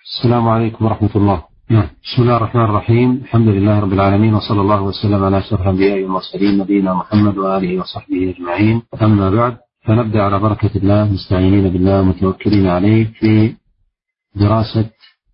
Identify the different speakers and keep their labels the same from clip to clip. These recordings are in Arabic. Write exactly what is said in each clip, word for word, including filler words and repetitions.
Speaker 1: السلام عليكم ورحمة الله. نعم. بسم الله الرحمن الرحيم. الحمد لله رب العالمين، وصلى الله وسلم على أشرف الأنبياء والمرسلين نبينا محمد وآله وصحبه أجمعين. أما بعد، فنبدأ على بركة الله مستعينين بالله متوكلين عليه في دراسة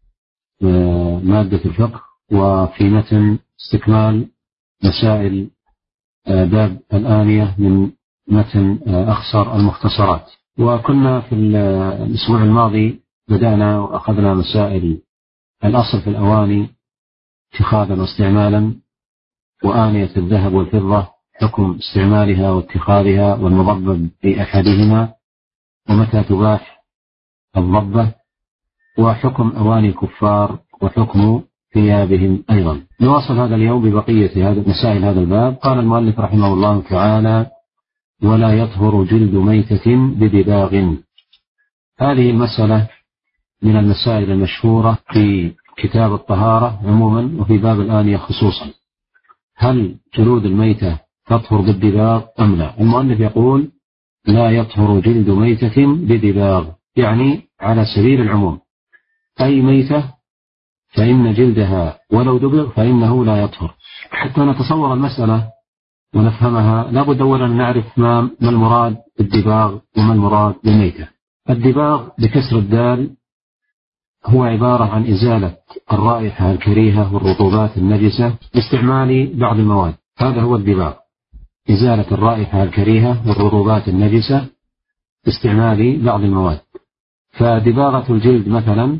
Speaker 1: مادة الفقه، وفي متن استكمال مسائل باب الآنية من متن أخصر المختصرات. وكنا في الأسبوع الماضي بدأنا وأخذنا مسائل الأصل في الأواني اتخاذا واستعمالا، وآنية الذهب والفضة حكم استعمالها واتخاذها والمضبب في أحدهما، ومتى تباح الضبة، وحكم أواني الكفار وحكم ثيابهم أيضا. نواصل هذا اليوم ببقية هذه مسائل هذا الباب. قال المؤلف رحمه الله تعالى: ولا يطهر جلد ميتة بدباغ. هذه المسألة من المسائل المشهورة في كتاب الطهارة عموما وفي باب الآنية خصوصا. هل جلود الميتة تطهر بالدباغ أم لا؟ المؤلف يقول: لا يطهر جلد ميتة بدباغ، يعني على سبيل العموم، أي ميتة فإن جلدها ولو دبغ فإنه لا يطهر. حتى نتصور المسألة ونفهمها لابد أولا أن نعرف ما, ما المراد بالدباغ وما المراد بالميتة. الدباغ بكسر الدال هو عبارة عن إزالة الرائحة الكريهة والرطوبات النجسة باستعمال بعض المواد. هذا هو الدباغ، إزالة الرائحة الكريهة والرطوبات النجسة باستعمال بعض المواد. فدباغة الجلد مثلا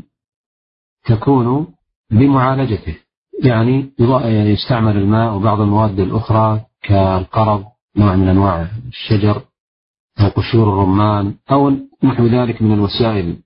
Speaker 1: تكون بمعالجته، يعني يستعمل الماء وبعض المواد الأخرى كالقرض، نوع من أنواع الشجر أو قشور الرمان أو نحو ذلك من الوسائل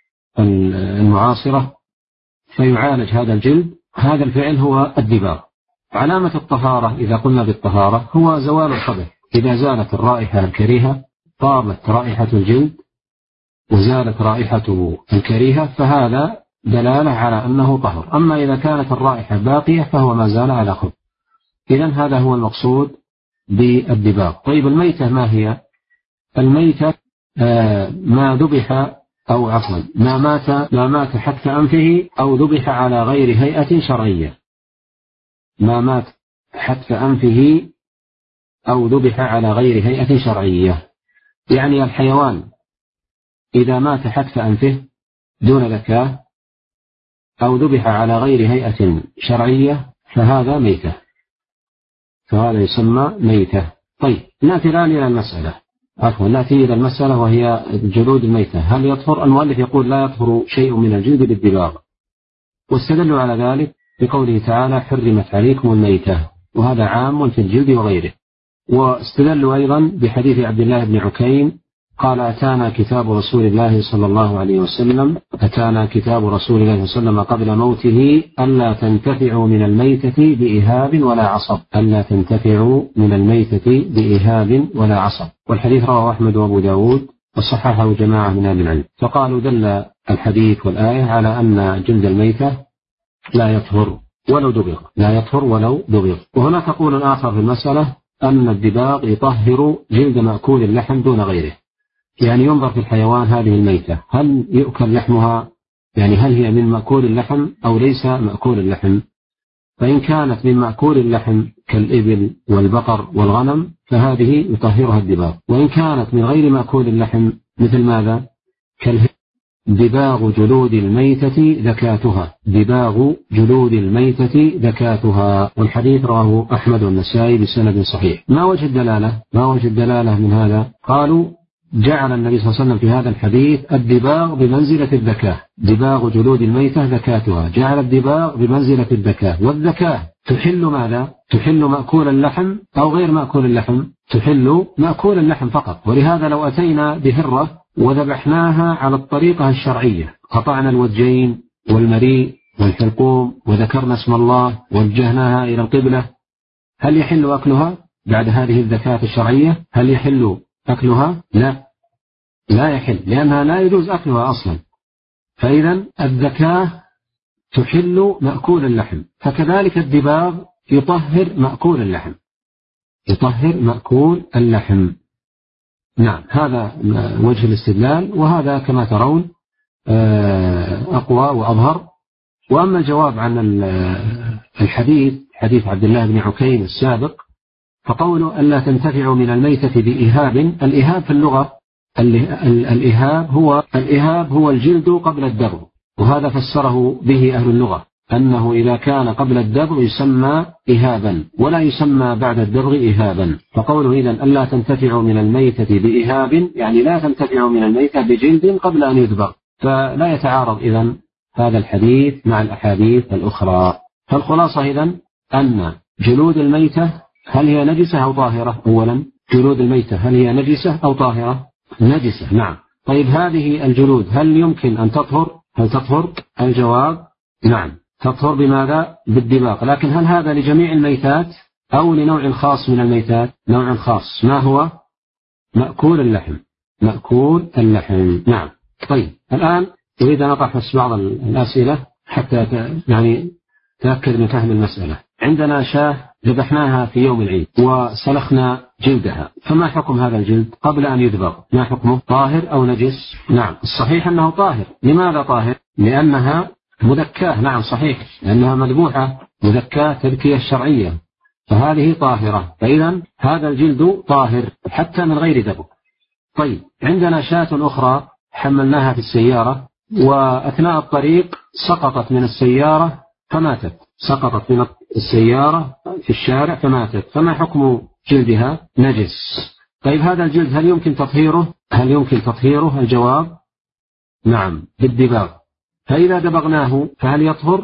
Speaker 1: المعاصرة، فيعالج هذا الجلد. هذا الفعل هو الدباغ. علامة الطهارة إذا قلنا بالطهارة هو زوال الخبث. إذا زالت الرائحة الكريهة، طابت رائحة الجلد وزالت رائحته الكريهة، فهذا دلالة على أنه طهر. أما إذا كانت الرائحة باقية فهو ما زال على خبث. إذن هذا هو المقصود بالدباغ. طيب الميتة ما هي؟ الميتة آه ما ذبح أو عفوا ما مات ما مات حتف أنفه أو ذبح على غير هيئة شرعية. ما مات حتف أنفه أو ذبح على غير هيئة شرعية، يعني الحيوان إذا مات حتف أنفه دون ذكاء أو ذبح على غير هيئة شرعية فهذا ميتة، فهذا يسمى ميتة. طيب نأتي الآن إلى المسألة عفوا نأتي إلى المسألة وهي جلود الميتة. هل يطهر؟ المؤلف يقول: لا يطهر شيء من الجلد بالدباغ، واستدلوا على ذلك بقوله تعالى: حرمت عليكم الميتة، وهذا عام في الجلد وغيره. واستدلوا أيضا بحديث عبد الله بن عكيم قال: أتانا كتاب رسول الله صلى الله عليه وسلم أتانا كتاب رسول الله صلى الله عليه وسلم قبل موته ألا تنتفعوا من الميتة بإهاب ولا عصب ألا تنتفعوا من الميتة بإهاب ولا عصب. والحديث رواه أحمد وأبو داود وصححه جماعة من أهل العلم. فقالوا دل الحديث والآية على أن جلد الميتة لا يطهر ولو دبغ، لا يطهر ولو دبغ. وهناك قول آخر في المسألة أن الدباغ يطهر جلد مأكول اللحم دون غيره، يعني ينظر في الحيوان هذه الميتة هل يؤكل لحمها، يعني هل هي من مأكول اللحم أو ليس مأكول اللحم. فإن كانت من مأكول اللحم كالإبل والبقر والغنم فهذه يطهرها الدباغ. وإن كانت من غير مأكول اللحم مثل ماذا؟ كالهدي. دباغ جلود الميتة ذكاتها دباغ جلود الميتة ذكاتها. والحديث رواه أحمد والنسائي بسند صحيح. ما وجه الدلالة؟ ما وجه الدلالة من هذا؟ قالوا: جعل النبي صلى الله عليه وسلم في هذا الحديث الدباغ بمنزلة الذكاة، دباغ جلود الميتة ذكاتها، جعل الدباغ بمنزلة الذكاة. والذكاة تحل ماذا؟ تحل مأكول اللحم أو غير مأكول اللحم؟ تحل مأكول اللحم فقط. ولهذا لو أتينا بهرة وذبحناها على الطريقة الشرعية، قطعنا الوجين والمريء والحلقوم وذكرنا اسم الله ووجهناها إلى القبلة، هل يحل أكلها بعد هذه الذكاة الشرعية؟ هل يحل أكلها؟ لا، لا يحل، لأنها لا يجوز أكلها أصلا. فإذا الذكاة تحل مأكول اللحم، فكذلك الدباغ يطهر مأكول اللحم، يطهر مأكول اللحم. نعم، هذا وجه الاستدلال. وهذا كما ترون أقوى وأظهر. وأما الجواب عن الحديث حديث عبد الله بن عكيم السابق فقوله ألا تنتفع من الميتة بإهاب. الإهاب في اللغة الإهاب هو الإهاب هو الجلد قبل الدبغ، وهذا فسره به أهل اللغة أنه إذا كان قبل الدبغ يسمى إهابا ولا يسمى بعد الدبغ إهابا. فقوله إذن ألا تنتفع من الميتة بإهاب يعني لا تنتفع من الميتة بجلد قبل أن يدبغ، فلا يتعارض إذن هذا الحديث مع الأحاديث الأخرى. فالخلاصة إذن أن جلود الميتة هل هي نجسة أو طاهرة؟ أولا جلود الميتة هل هي نجسة أو طاهرة؟ نجسة، نعم. طيب هذه الجلود هل يمكن أن تطهر؟ هل تطهر؟ الجواب نعم تطهر. بماذا؟ بالدباغ. لكن هل هذا لجميع الميتات أو لنوع خاص من الميتات؟ نوع خاص. ما هو؟ مأكول اللحم. مأكول اللحم، نعم. طيب الآن أريد أن أطرح بس بعض الأسئلة حتى يعني تأكد من فهم المسألة. عندنا شاة ذبحناها في يوم العيد وسلخنا جلدها، فما حكم هذا الجلد قبل أن يذبح؟ ما حكمه؟ طاهر أو نجس؟ نعم الصحيح أنه طاهر. لماذا طاهر؟ لأنها مذكاة. نعم صحيح، لأنها مذبوحة مذكاة تذكية شرعية، فهذه طاهرة. فإذا هذا الجلد طاهر حتى من غير ذبح. طيب عندنا شاة أخرى حملناها في السيارة وأثناء الطريق سقطت من السيارة فماتت، سقطت من السيارة في الشارع فماتت، فما حكم جلدها؟ نجس. طيب هذا الجلد هل يمكن تطهيره؟ هل يمكن تطهيره؟ الجواب نعم بالدباغ. فإذا دبغناه فهل يطهر؟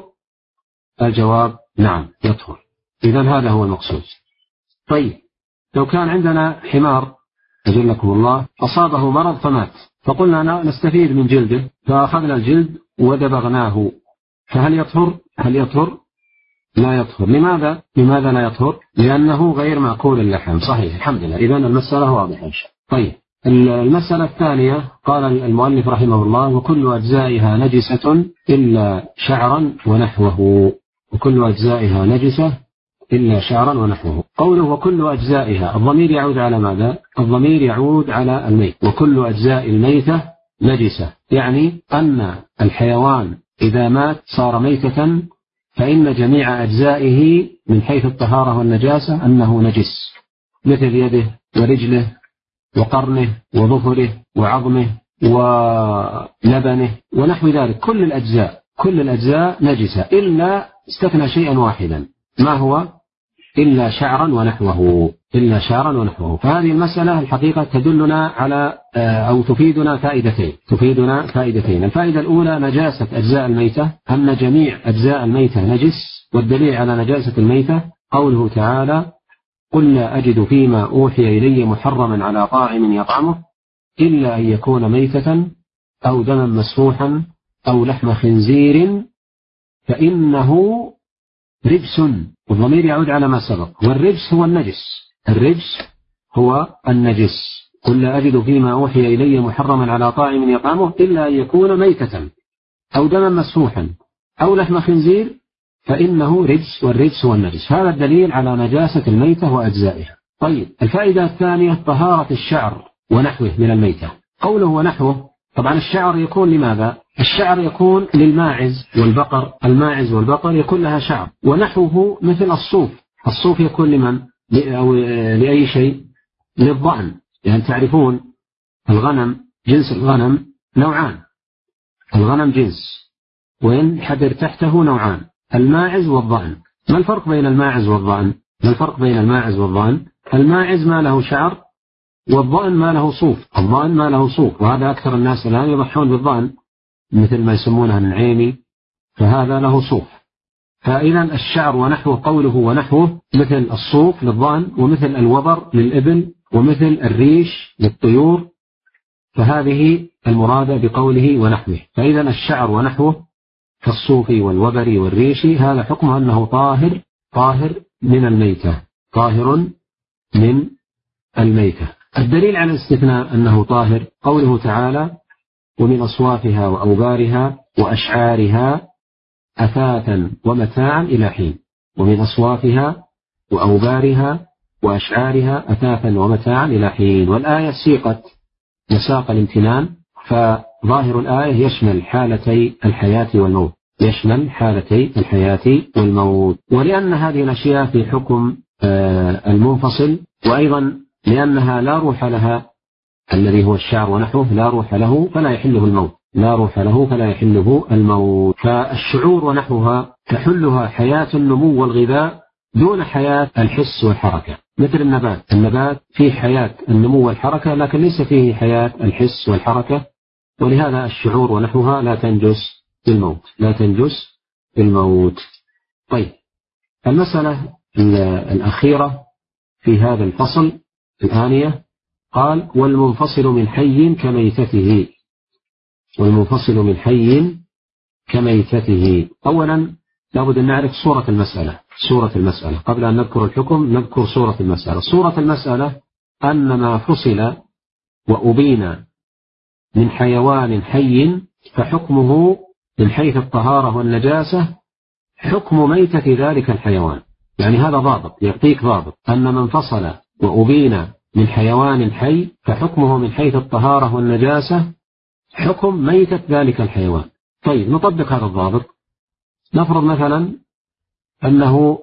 Speaker 1: الجواب نعم يطهر. إذا هذا هو المقصود. طيب لو كان عندنا حمار أجلكم الله أصابه مرض فمات، فقلنا نستفيد من جلده فأخذنا الجلد ودبغناه، فهل يطهر؟ هل يطهر؟ لا يطهر. لماذا؟ لماذا لا يطهر؟ لأنه غير مأكول اللحم. صحيح، الحمد لله. إذا المسألة واضحة. طيب المسألة الثانية قال المؤلف رحمه الله وكل أجزائها نجسة إلا شعرا ونحوه. وكل أجزائها نجسة إلا شعرا ونحوه. قوله وكل أجزائها الضمير يعود على ماذا؟ الضمير يعود على الميت. وكل أجزاء الميتة نجسة، يعني أن الحيوان إذا مات صار ميتة فإن جميع أجزائه من حيث الطهارة والنجاسة أنه نجس، مثل يده ورجله وقرنه وظفره وعظمه ولبنه ونحو ذلك. كل الأجزاء كل الأجزاء نجسة إلا استثنى شيئا واحدا. ما هو؟ إلا شعرا ونحوه. إلا شعرا ونحوه. فهذه المسألة الحقيقة تدلنا على أو تفيدنا فائدتين تفيدنا فائدتين الفائدة الأولى نجاسة أجزاء الميتة، أن جميع أجزاء الميتة نجس. والدليل على نجاسة الميتة قوله تعالى قل لا أجد فيما أوحي إلي محرما على طاعم يطعمه إلا أن يكون ميتة أو دما مسفوحا أو لحم خنزير فإنه رجس. والضمير يعود على ما سبق، والرجس هو النجس. الرجس هو النجس. قل لا أجد فيما أوحي إلي محرما على طاعم يطعمه إلا أن يكون ميتة أو دما مسفوحا أو لحم خنزير فإنه رجس، والرجس هو النجس. هذا الدليل على نجاسة الميتة وأجزائها. طيب الفائدة الثانية طهارة الشعر ونحوه من الميتة. قوله ونحوه طبعا الشعر يكون لماذا؟ الشعر يكون للماعز والبقر. الماعز والبقر يكون لها شعر. ونحوه مثل الصوف. الصوف يكون لمن؟ أو لأي شيء؟ للضأن. يعني تعرفون الغنم جنس الغنم نوعان. الغنم جنس وإن حدر تحته نوعان، الماعز والضأن. ما الفرق بين الماعز والضأن؟ ما الفرق بين الماعز والضأن؟ الماعز ما له شعر والضأن ما له صوف. الضأن ما له صوف، وهذا أكثر الناس الآن يضحون بالضأن مثل ما يسمونها النعيمي، فهذا له صوف. فإذا الشعر ونحوه قوله ونحوه مثل الصوف للضأن ومثل الوبر للإبل ومثل الريش للطيور، فهذه المرادة بقوله ونحوه. فإذا الشعر ونحوه كالصوف والوبر والريش هذا حكمه أنه طاهر طاهر من الميتة طاهر من الميتة. الدليل على الاستثناء أنه طاهر قوله تعالى ومن أصوافها وأوبارها وأشعارها أثاثا ومتاعا إلى حين. ومن أصوافها وأوبارها وأشعارها أثاثا ومتاعا إلى حين. والآية سيقت مساق الامتنان، ظاهر الآية يشمل حالتي الحياة والموت، يشمل حالتي الحياة والموت. ولأن هذه الأشياء في حكم المنفصل، وأيضا لأنها لا روح لها الذي هو الشعر ونحوه لا روح له فلا يحله الموت، لا روح له فلا يحله الموت. فالشعور ونحوها تحلها حياة النمو والغذاء دون حياة الحس والحركة، مثل النبات. النبات فيه حياة النمو والحركة لكن ليس فيه حياة الحس والحركة، ولهذا الشعور ونحوها لا تنجس بالموت، لا تنجس بالموت. طيب، المسألة الأخيرة في هذا الفصل الآنية قال: والمنفصل من حي كميتته. والمنفصل من حي كميتته. أولا لابد أن نعرف صورة المسألة. صورة المسألة قبل أن نذكر الحكم نذكر صورة المسألة. صورة المسألة أن ما فصل وأبين من حيوان حي فحكمه من حيث الطهارة والنجاسة حكم ميتة ذلك الحيوان. يعني هذا ضابط، يعطيك ضابط أن من فصل وأبين من حيوان حي فحكمه من حيث الطهارة والنجاسة حكم ميتة ذلك الحيوان. طيب، نطبق هذا الضابط. نفرض مثلا أنه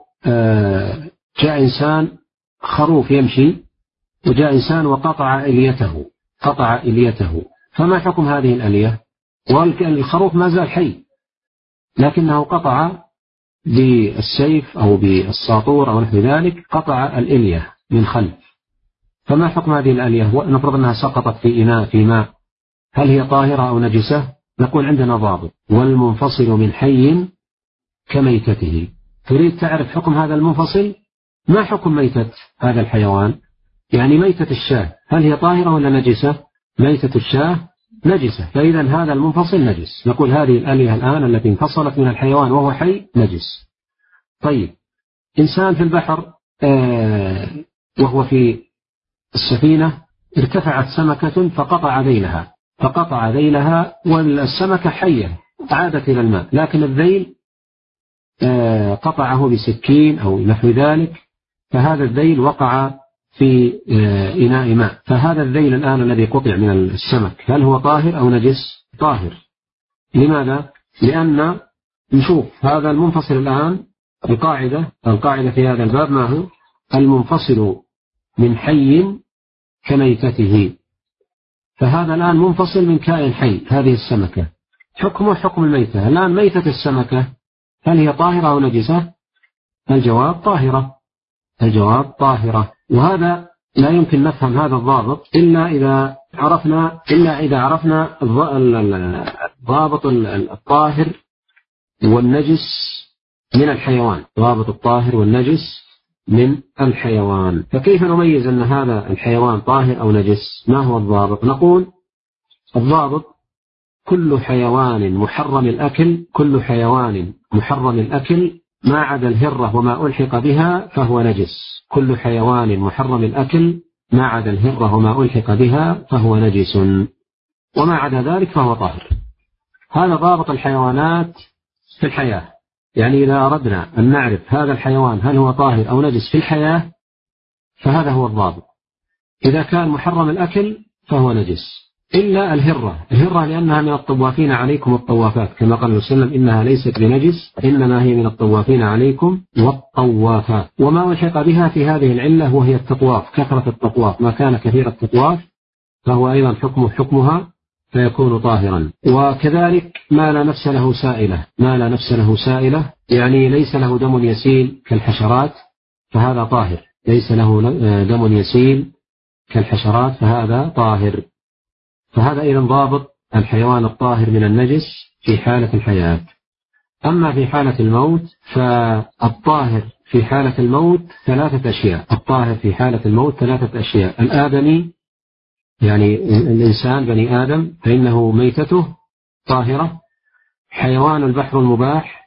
Speaker 1: جاء إنسان خروف يمشي، وجاء إنسان وقطع إليته، قطع إليته، فما حكم هذه الألية؟ والخروف ما زال حي لكنه قطع بالسيف أو بالساطور أو نحو ذلك، قطع الإلية من خلف، فما حكم هذه الألية؟ نفرض أنها سقطت في إناء في ماء، هل هي طاهرة أو نجسة؟ نقول عندنا ضابط: والمنفصل من حي كميتته. تريد تعرف حكم هذا المنفصل؟ ما حكم ميتة هذا الحيوان؟ يعني ميتة الشاة هل هي طاهرة ولا نجسة؟ ميتة الشاة نجسة، فإذا هذا المنفصل نجس. نقول هذه الآلية الآن التي انفصلت من الحيوان وهو حي نجس. طيب، إنسان في البحر آه وهو في السفينة ارتفعت سمكة فقطع ذيلها، فقطع ذيلها والسمكة حية عادت إلى الماء، لكن الذيل آه قطعه بسكين أو نحو ذلك، فهذا الذيل وقع في آه إناء ماء. فهذا الذيل الآن الذي قطع من السمك هل هو طاهر أو نجس؟ طاهر. لماذا؟ لأن نشوف هذا المنفصل الآن القاعدة القاعدة في هذا الباب ما هو؟ المنفصل من حي كميتته. فهذا الآن منفصل من كائن حي، هذه السمكة حكمه حكم الميتة. الآن ميتة السمكة هل هي طاهرة أو نجسة؟ الجواب طاهرة، الجواب طاهرة. وهذا لا يمكن نفهم هذا الضابط إلا إذا عرفنا إلا إذا عرفنا ضابط الطاهر والنجس من الحيوان، ضابط الطاهر والنجس من الحيوان. فكيف نميز أن هذا الحيوان طاهر أو نجس؟ ما هو الضابط؟ نقول الضابط: كل حيوان محرم الأكل، كل حيوان محرم الأكل ما عدا الهرة وما ألحق بها فهو نجس. كل حيوان محرم الأكل ما عدا الهرة وما ألحق بها فهو نجس، وما عدا ذلك فهو طاهر. هذا ضابط الحيوانات في الحياة. يعني إذا أردنا أن نعرف هذا الحيوان هل هو طاهر أو نجس في الحياة فهذا هو الضابط. إذا كان محرم الأكل فهو نجس، إلا الهرة. الهرة لأنها من الطوافين عليكم الطوافات، كما قال النبي صلى الله عليه وسلم: إنها ليست بنجس إنما هي من الطوافين عليكم والطوافات. وما ألحق بها في هذه العلة وهي التطواف، كثرة التطواف، ما كان كثير التطواف فهو أيضا حكمه حكمها فيكون طاهرا. وكذلك ما لا نفس له سائلة، ما لا نفس له سائلة يعني ليس له دم يسيل كالحشرات فهذا طاهر، ليس له دم يسيل كالحشرات فهذا طاهر. فهذا أيضا ضابط الحيوان الطاهر من النجس في حالة الحياة. أما في حالة الموت فالطاهر في حالة الموت ثلاثة أشياء. الطاهر في حالة الموت ثلاثة أشياء: الآدمي يعني الإنسان بني آدم فإنه ميتته طاهرة، حيوان البحر المباح،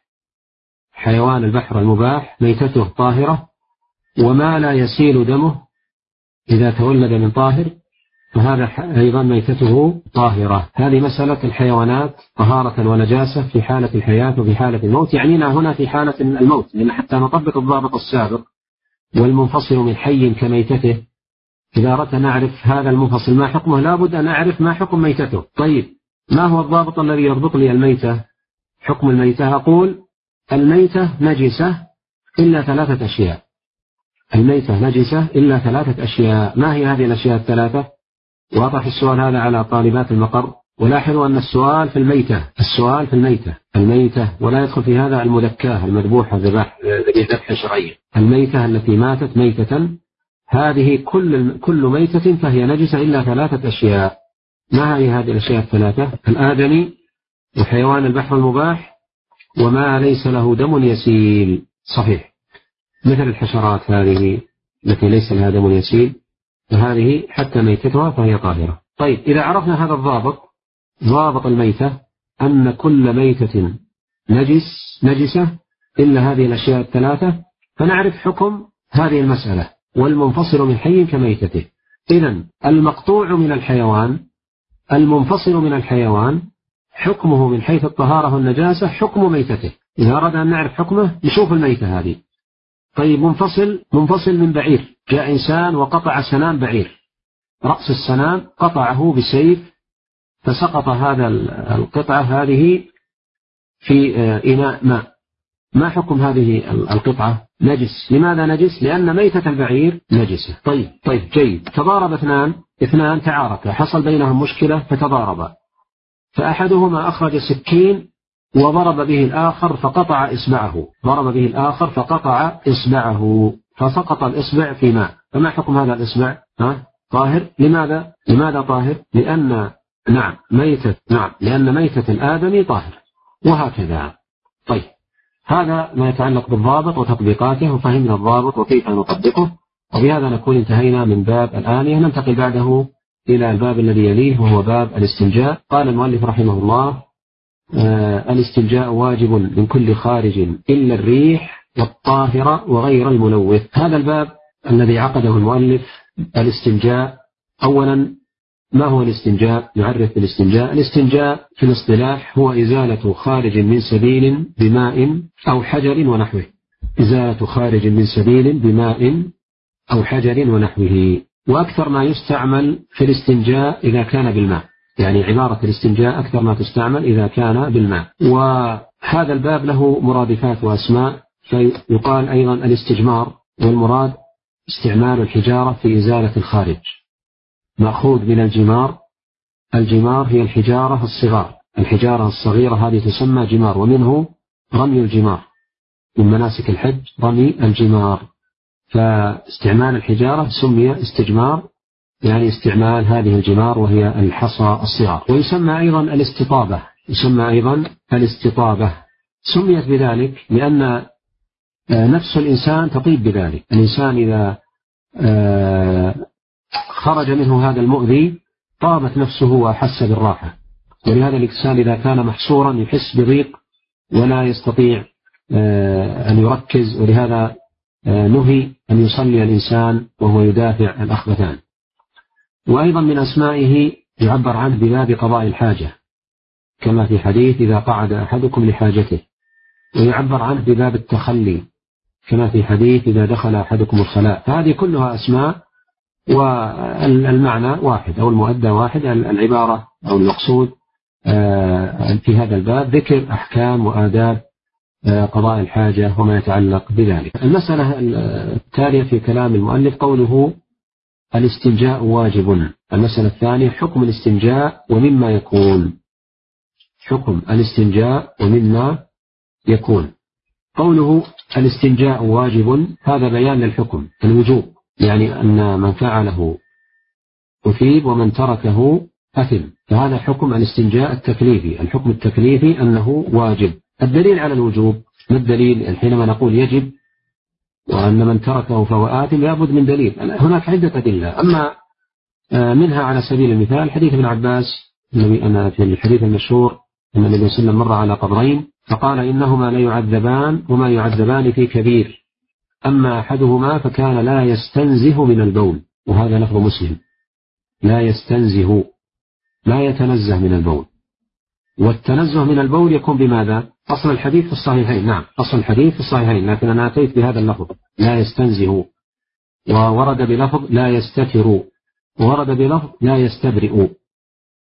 Speaker 1: حيوان البحر المباح ميتته طاهرة، وما لا يسيل دمه إذا تولد من طاهر فهذا أيضا ميتته طاهرة. هذه مسألة الحيوانات طهارة ونجاسة في حالة الحياة وفي حالة الموت. يعنينا هنا في حالة الموت، لأن حتى نطبق الضابط السابق والمنفصل من حي كميتته، إذا أردت نعرف هذا المنفصل ما حكمه لابد أن أعرف ما حكم ميتته. طيب، ما هو الضابط الذي يربط لي الميتة حكم الميتة؟ أقول الميتة نجسة إلا ثلاثة أشياء. الميتة نجسة إلا ثلاثة أشياء. ما هي هذه الأشياء الثلاثة؟ وأطرح السؤال هذا على طالبات المقر، ولاحظوا أن السؤال في الميتة، السؤال في الميتة الميتة ولا يدخل في هذا المذكاة المذبوحة ذبح ذبح شرعي. الميتة التي ماتت ميتة، هذه كل كل ميتة فهي نجسة إلا ثلاثة أشياء. ما هي هذه الأشياء الثلاثة؟ الآدمي، وحيوان البحر المباح، وما ليس له دم يسيل. صحيح، مثل الحشرات هذه التي ليس لها دم يسيل، فهذه حتى ميتتها فهي طاهرة. طيب، إذا عرفنا هذا الضابط، ضابط الميتة أن كل ميتة نجس نجسة إلا هذه الأشياء الثلاثة، فنعرف حكم هذه المسألة. والمنفصل من حي كميتته. إذن المقطوع من الحيوان، المنفصل من الحيوان، حكمه من حيث الطهارة والنجاسة حكم ميتته. إذا أردنا أن نعرف حكمه نشوف الميتة هذه. طيب، منفصل منفصل من بعير، جاء إنسان وقطع سنام بعير، رأس السنام قطعه بسيف، فسقط هذا القطعة هذه في إناء ماء. ما حكم هذه القطعة؟ نجس. لماذا نجس؟ لأن ميتة البعير نجسة. طيب طيب جيد. تضارب اثنان اثنان تعاركا، حصل بينهم مشكلة فتضاربا، فأحدهما أخرج سكين وضرب به الآخر فقطع إصبعه، ضرب به الآخر فقطع إصبعه، فسقط الإصبع في ماء. فما حكم هذا الإصبع؟ ها؟ طاهر. لماذا؟ لماذا طاهر؟ لأن نعم ميتة نعم لأن ميتة الآدمي طاهر، وهكذا. طيب، هذا ما يتعلق بالضابط وتطبيقاته، وفهمنا الضابط وكيف نطبقه، وبهذا نكون انتهينا من باب الآنية. ننتقل بعده إلى الباب الذي يليه، وهو باب الاستنجاء. قال المؤلف رحمه الله: آه الاستنجاء واجب من كل خارج إلا الريح والطاهرة وغير الملوث. هذا الباب الذي عقده المؤلف الاستنجاء. أولا، ما هو الاستنجاء؟ نعرف بالاستنجاء. الاستنجاء في الاصطلاح هو إزالة خارج من سبيل بماء أو حجر ونحوه. إزالة خارج من سبيل بماء أو حجر ونحوه. وأكثر ما يستعمل في الاستنجاء إذا كان بالماء، يعني عبارة الاستنجاء أكثر ما تستعمل إذا كان بالماء. وهذا الباب له مرادفات وأسماء، فيقال أيضا الاستجمار، والمراد استعمال الحجارة في إزالة الخارج، مأخوذ من الجمار. الجمار هي الحجارة الصغار، الحجارة الصغيرة هذه تسمى جمار، ومنه رمي الجمار، من مناسك الحج رمي الجمار. فاستعمال الحجارة سمي استجمار، يعني استعمال هذه الجمار وهي الحصى الصغار. ويسمى أيضا الاستطابة، يسمى أيضا الاستطابة. سميت بذلك لأن نفس الإنسان تطيب بذلك. الإنسان إذا خرج منه هذا المؤذي طابت نفسه وأحس بالراحة. ولهذا الإنسان إذا كان محصورا يحس بضيق ولا يستطيع أن يركز، ولهذا نهي أن يصلي الإنسان وهو يدافع الأخبثان. وأيضا من أسمائه يعبر عنه بباب قضاء الحاجة، كما في حديث: إذا قعد أحدكم لحاجته. ويعبر عنه بباب التخلي، كما في حديث: إذا دخل أحدكم الخلاء. فهذه كلها أسماء، والمعنى واحد أو المؤدى واحد. العبارة أو المقصود في هذا الباب ذكر أحكام وآداب قضاء الحاجة وما يتعلق بذلك. المسألة التالية في كلام المؤلف قوله: الاستنجاء واجب. المسألة الثانية: حكم الاستنجاء ومما يكون. حكم الاستنجاء ومما يكون. قوله الاستنجاء واجب، هذا بيان للحكم، الوجوب، يعني أن من فعله أثيب ومن تركه أثم. فهذا حكم الاستنجاء التكليفي. الحكم التكليفي أنه واجب. الدليل على الوجوب، ما الدليل حينما نقول يجب وأن من تركه فهو آثم؟ لابد من دليل. هناك عدة أدلة، أما منها على سبيل المثال حديث ابن عباس أنا في الحديث المشهور أن النبي صلى الله عليه وسلم مر على قبرين فقال: إنهما لا يعذبان وما يعذبان في كبير، أما أحدهما فكان لا يستنزه من البول. وهذا لفظ مسلم، لا يستنزه، لا يتنزه من البول. والتنزه من البول يكون بماذا؟ أصل الحديث في الصحيحين. نعم، أصل الحديث في الصحيحين، لكن أنا أتيت بهذا اللفظ لا يستنزه، وورد بلفظ لا يستتر، وورد بلفظ لا يستبرئ.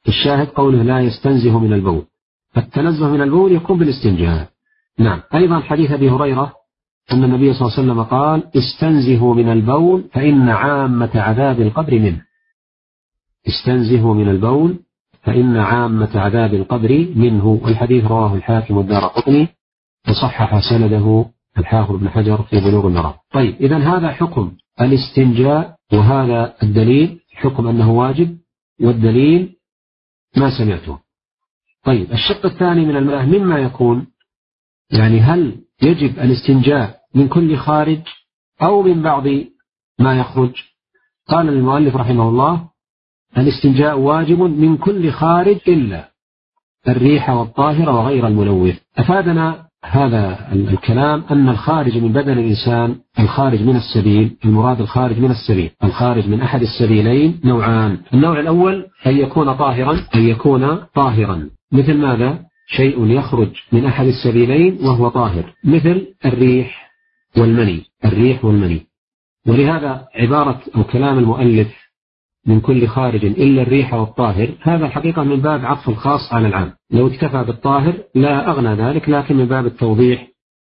Speaker 1: الشاهد قوله لا يستنزه من البول، فالتنزه من البول يكون بالاستنجاء. نعم. أيضا حديث أبي هريرة أن النبي صلى الله عليه وسلم قال استنزهوا من البول فإن عامة عذاب القبر منه. استنزهوا من البول فإن عامة عذاب القبر منه. والحديث رواه الحاكم والدارقطني وصحح سنده الحافظ بن حجر في بلوغ المرام. طيب إذا هذا حكم الاستنجاء، وهذا الدليل حكم أنه واجب، والدليل ما سمعته. طيب الشق الثاني من الماء مما يكون، يعني هل يجب الاستنجاء من كل خارج أو من بعض ما يخرج؟ قال المؤلف رحمه الله الاستنجاء واجب من كل خارج إلا الريح والطاهر وغير الملوث. أفادنا هذا الكلام أن الخارج من بدن الإنسان، الخارج من السبيل، المراد الخارج من السبيل، الخارج من أحد السبيلين نوعان. النوع الأول أن يكون طاهرا، أن يكون طاهرا مثل ماذا؟ شيء يخرج من أحد السبيلين وهو طاهر، مثل الريح والمني، الريح والمني. ولهذا عبارة أو كلام المؤلف من كل خارج إلا الريح والطاهر، هذا الحقيقة من باب عطف الخاص على العام، لو اكتفى بالطاهر لا أغنى ذلك، لكن من باب التوضيح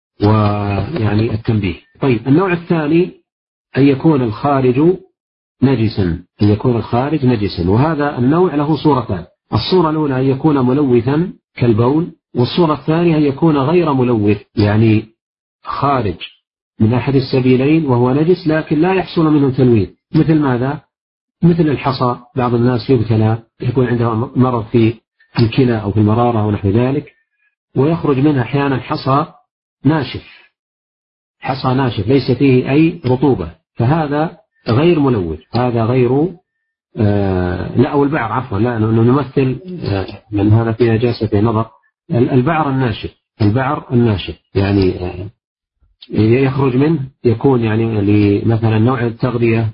Speaker 1: ويعني التنبيه. طيب النوع الثاني أن يكون الخارج نجسا، أن يكون الخارج نجسا، وهذا النوع له صورتان. الصورة الأولى أن يكون ملوثا كالبول، والصورة الثانية أن يكون غير ملوث، يعني خارج من أحد السبيلين وهو نجس لكن لا يحصل منه تلويث. مثل ماذا؟ مثل الحصى، بعض الناس يبتلى يكون عنده مرض في الكلى أو في المرارة ونحو ذلك، ويخرج منها أحيانا حصى ناشف، حصى ناشف ليس فيه أي رطوبة، فهذا غير ملوث، هذا غير آه لا أو البعر عفوا، لا نمثل آه من هذا في نجاسة في نظر. البعر الناشف، البعر الناشف يعني آه يخرج منه يكون يعني مثلا نوع التغذية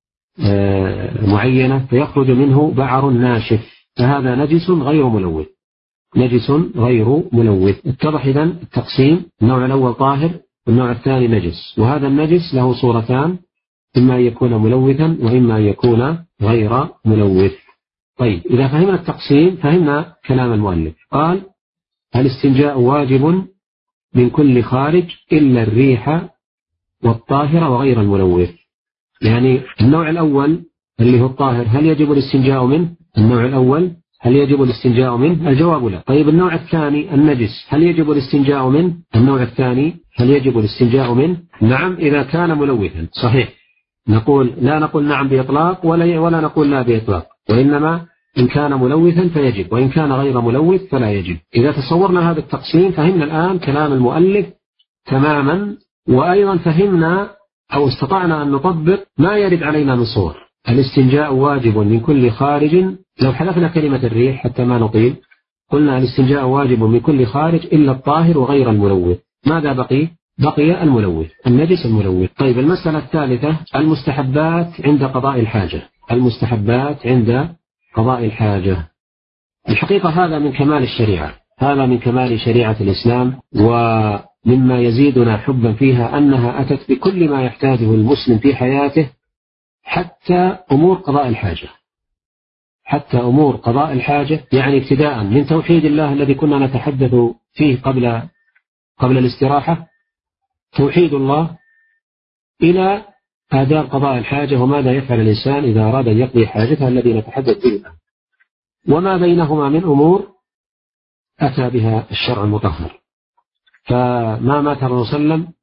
Speaker 1: آه معينة فيخرج منه بعر ناشف، فهذا نجس غير ملوث، نجس غير ملوث. اتضح إذن التقسيم، النوع الأول طاهر والنوع الثاني نجس، وهذا النجس له صورتان، إما أن يكون ملوثا وإما أن يكون غير ملوث. طيب إذا فهمنا التقسيم فهمنا كلام المؤلف. قال الاستنجاء واجب من كل خارج إلا الريح والطاهر وغير الملوث. يعني النوع الأول اللي هو الطاهر هل يجب الاستنجاء منه؟ النوع الأول هل يجب الاستنجاء منه؟ الجواب لا. طيب النوع الثاني النجس هل يجب الاستنجاء منه؟ النوع الثاني هل يجب الاستنجاء منه؟ نعم إذا كان ملوثا، صحيح، نقول لا نقول نعم بإطلاق ولا ولا نقول لا بإطلاق، وإنما إن كان ملوثا فيجب، وإن كان غير ملوث فلا يجب. إذا تصورنا هذا التقسيم فهمنا الآن كلام المؤلف تماما، وأيضا فهمنا أو استطعنا أن نطبق ما يرد علينا من صور. الاستنجاء واجب من كل خارج، لو حذفنا كلمة الريح حتى ما نطيل قلنا الاستنجاء واجب من كل خارج إلا الطاهر وغير الملوث. ماذا بقي؟ بقي الملوث، النجس الملوث. طيب المسألة الثالثة المستحبات عند قضاء الحاجة، المستحبات عند قضاء الحاجة. الحقيقة هذا من كمال الشريعة، هذا من كمال شريعة الإسلام، ومما يزيدنا حبا فيها أنها أتت بكل ما يحتاجه المسلم في حياته، حتى أمور قضاء الحاجة، حتى أمور قضاء الحاجة، يعني ابتداء من توحيد الله الذي كنا نتحدث فيه قبل قبل الاستراحة، توحيد الله، إلى آداب قضاء الحاجة وماذا يفعل الإنسان إذا أراد أن يقضي حاجته الذي نتحدث به، وما بينهما من أمور أتى بها الشرع المطهر. فما مات الرسول صلى الله عليه وسلم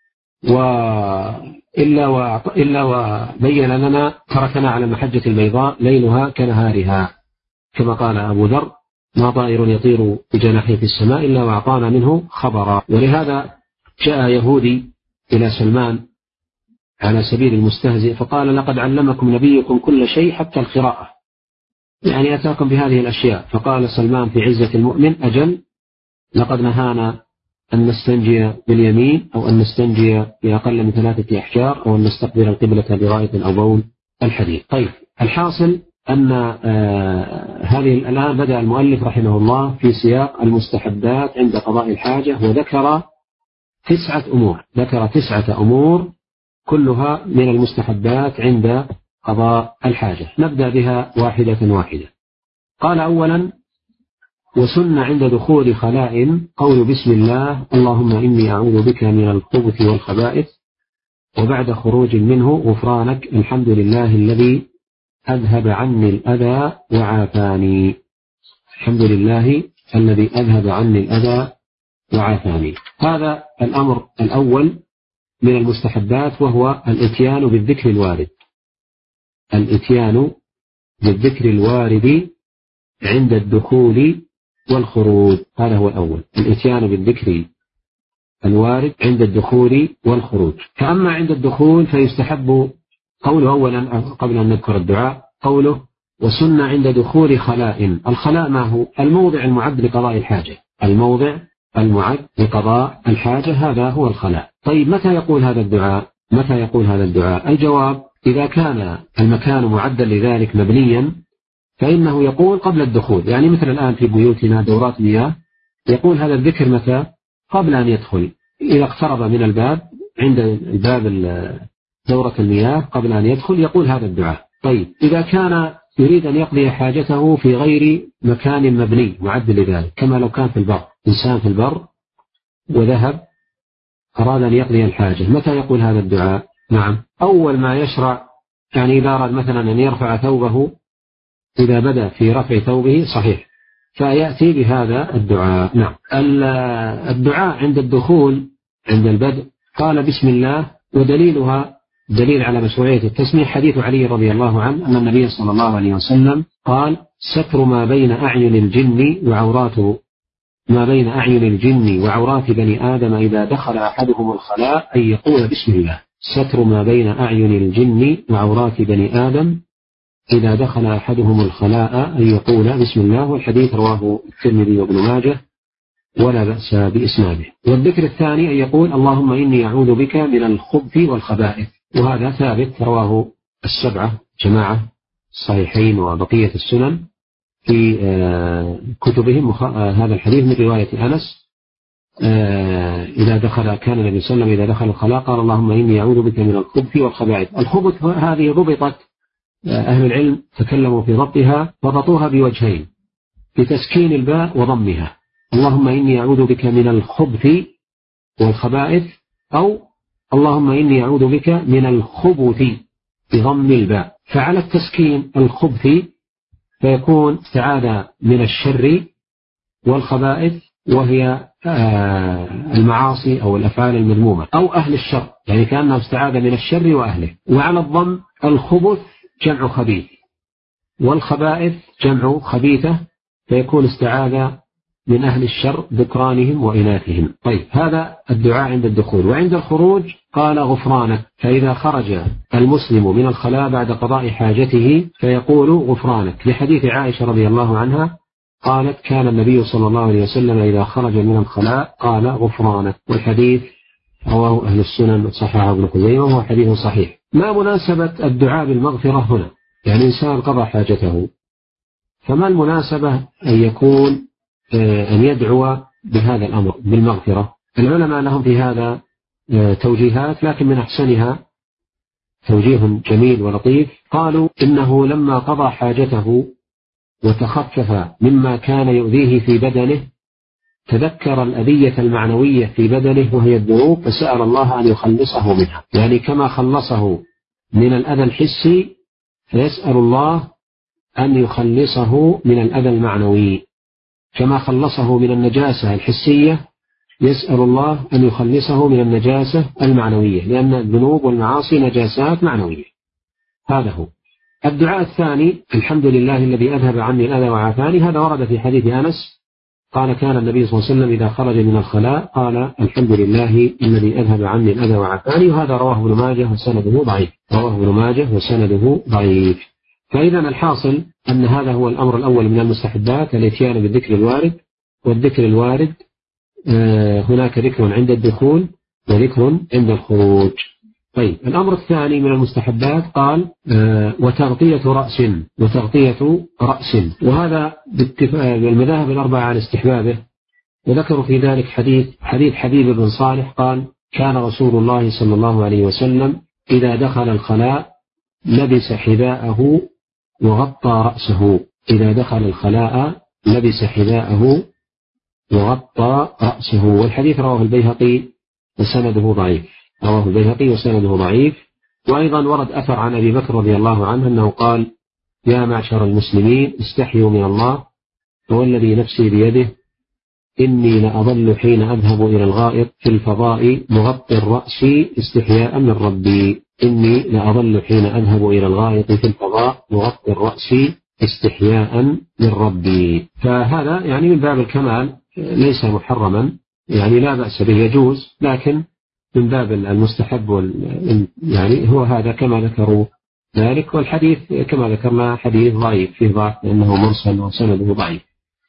Speaker 1: وإلا, إلا وبين لنا تركنا على المحجة البيضاء ليلها كنهارها، كما قال أبو ذر ما طائر يطير بجناحيه في السماء إلا وأعطانا منه خبرا. ولهذا جاء يهودي إلى سلمان على سبيل المستهزئ فقال لقد علمكم نبيكم كل شيء حتى القراءة، يعني أتاكم بهذه الأشياء. فقال سلمان في عزة المؤمن أجل، لقد نهانا أن نستنجي باليمين أو أن نستنجي بأقل من ثلاثة أحجار أو أن نستقبل القبلة برائد أو بول الحديث. طيب الحاصل أن آه هذه الآن بدأ المؤلف رحمه الله في سياق المستحبات عند قضاء الحاجة، وذكر تسعة أمور، ذكر تسعة أمور كلها من المستحبات عند قضاء الحاجة. نبدأ بها واحدة واحدة. قال أولا: وسن عند دخول خلاء قول بسم الله اللهم إني أعوذ بك من الخبث والخبائث، وبعد خروج منه غفرانك الحمد لله الذي أذهب عني الأذى وعافاني. الحمد لله الذي أذهب عني الأذى وعافاني. هذا الأمر الأول من المستحبات، وهو الإتيان بالذكر الوارد. الإتيان بالذكر الوارد عند الدخول والخروج، هذا هو الأول، الإتيان بالذكر الوارد عند الدخول والخروج. فأما عند الدخول فيستحب قوله أولا قبل أن نذكر الدعاء، قوله: وسن عند دخول خلاء. الخلاء ما هو؟ الموضع المعد لقضاء الحاجة، الموضع المعد لقضاء الحاجة، هذا هو الخلاء. طيب متى يقول هذا الدعاء؟ متى يقول هذا الدعاء؟ الجواب: إذا كان المكان معدا لذلك مبنيا فإنه يقول قبل الدخول، يعني مثل الآن في بيوتنا دورات مياه، يقول هذا الذكر متى؟ قبل أن يدخل، إذا اقترب من الباب، عند الباب دورة المياه قبل أن يدخل يقول هذا الدعاء. طيب إذا كان يريد أن يقضي حاجته في غير مكان مبني معد لذلك، كما لو كان في البر، إنسان في البر وذهب أراد أن يقضي الحاجة، متى يقول هذا الدعاء؟ نعم، أول ما يشرع، يعني إذا أراد مثلا أن يرفع ثوبه، إذا بدأ في رفع ثوبه صحيح فيأتي بهذا الدعاء. نعم. الدعاء عند الدخول عند البدء قال بسم الله، ودليلها دليل على مشروعية التسمية حديث علي رضي الله عنه أن النبي صلى الله عليه وسلم قال: ستر ما بين أعين الجن وعورات ما بين أعين الجن وعورات بني آدم إذا دخل أحدهم الخلاء أن يقول بسم الله. ستر ما بين أعين الجن وعورات بني آدم إذا دخل أحدهم الخلاء أن يقول بسم الله. والحديث رواه الترمذي وابن ماجه ولا بأس بإسناده. والذكر الثاني أن يقول اللهم إني أعوذ بك من الخبث والخبائث، وهذا ثابت رواه السبعة جماعة الصحيحين وبقية السنن في كتبهم. هذا الحديث من رواية أنس إذا دخل كان النبي صلى الله عليه وسلم إذا دخل الخلاء قال اللهم إني أعوذ بك من الخبث والخبائث. الخبث هذه ضبطت، أهل العلم تكلموا في ضبطها، ضبطوها بوجهين: بتسكين الباء وضمها، اللهم إني أعوذ بك من الخبث والخبائث، أو اللهم إني أعوذ بك من الخبث بضم الباء. فعلى التسكين الخبث فيكون استعاذ من الشر والخبائث، وهي المعاصي أو الأفعال المذمومة أو أهل الشر، يعني كأنه استعاذ من الشر وأهله. وعلى الضم الخبث جمع خبيث، والخبائث جمع خبيثة، فيكون استعاذ من أهل الشر ذكرانهم وإناثهم. طيب هذا الدعاء عند الدخول. وعند الخروج قال غفرانك، فإذا خرج المسلم من الخلاء بعد قضاء حاجته فيقول غفرانك، لحديث عائشة رضي الله عنها قالت كان النبي صلى الله عليه وسلم إذا خرج من الخلاء قال غفرانك. والحديث رواه أهل السنن وصححه ابن خزيمة وهو حديث صحيح. ما مناسبة الدعاء بالمغفرة هنا؟ يعني إنسان قضى حاجته، فما المناسبة أن يكون أن يدعو بهذا الأمر بالمغفرة؟ العلماء لهم في هذا توجيهات، لكن من أحسنها توجيه جميل ولطيف. قالوا إنه لما قضى حاجته وتخفف مما كان يؤذيه في بدنه تذكر الأذية المعنوية في بدنه وهي الذنوب، فسأل الله أن يخلصه منها، يعني كما خلصه من الأذى الحسي فيسأل الله أن يخلصه من الأذى المعنوي، كما خلصه من النجاسة الحسية يسأل الله أن يخلصه من النجاسة المعنوية، لأن الذنوب والمعاصي نجاسات معنوية. هذا هو الدعاء الثاني: الحمد لله الذي أذهب عني الأذى وعافاني. هذا ورد في حديث أنس قال كان النبي صلى الله عليه وسلم إذا خرج من الخلاء قال الحمد لله الذي أذهب عني الأذى وعافاني، وهذا رواه ابن ماجه وسنده ضعيف. رواه ابن ماجه وسنده ضعيف. فإذا الحاصل أن هذا هو الأمر الأول من المستحبات، الاتيان بالذكر الوارد. والذكر الوارد هناك ذكر عند الدخول وذكر عند الخروج. طيب الأمر الثاني من المستحبات قال وتغطية رأس وتغطية رأس، وهذا بالمذاهب الأربعة على استحبابه. وذكروا في ذلك حديث حديث حبيب بن صالح قال كان رسول الله صلى الله عليه وسلم إذا دخل الخلاء لبس حذاءه وغطى رأسه إذا دخل الخلاء لبس حذاءه وغطى رأسه. والحديث رواه البيهقي وسنده ضعيف، رواه البيهقي وسنده ضعيف. وأيضا ورد أثر عن أبي بكر رضي الله عنه أنه قال: يا معشر المسلمين استحيوا من الله، والذي نفسي بيده إني لأظل حين أذهب إلى الغائط في الفضاء مغطي الرأس استحياء من ربي. إني لأظل حين أذهب إلى الغائط في الفضاء مغطي الرأس استحياء من ربي. فهذا يعني من باب الكمال، ليس محرما، يعني لا بأس به، يجوز، لكن من باب المستحب وال... يعني هو هذا كما ذكروا ذلك. والحديث كما ذكرنا حديث ضعيف، فيه ضعف لأنه مرسل وسنده ضعيف.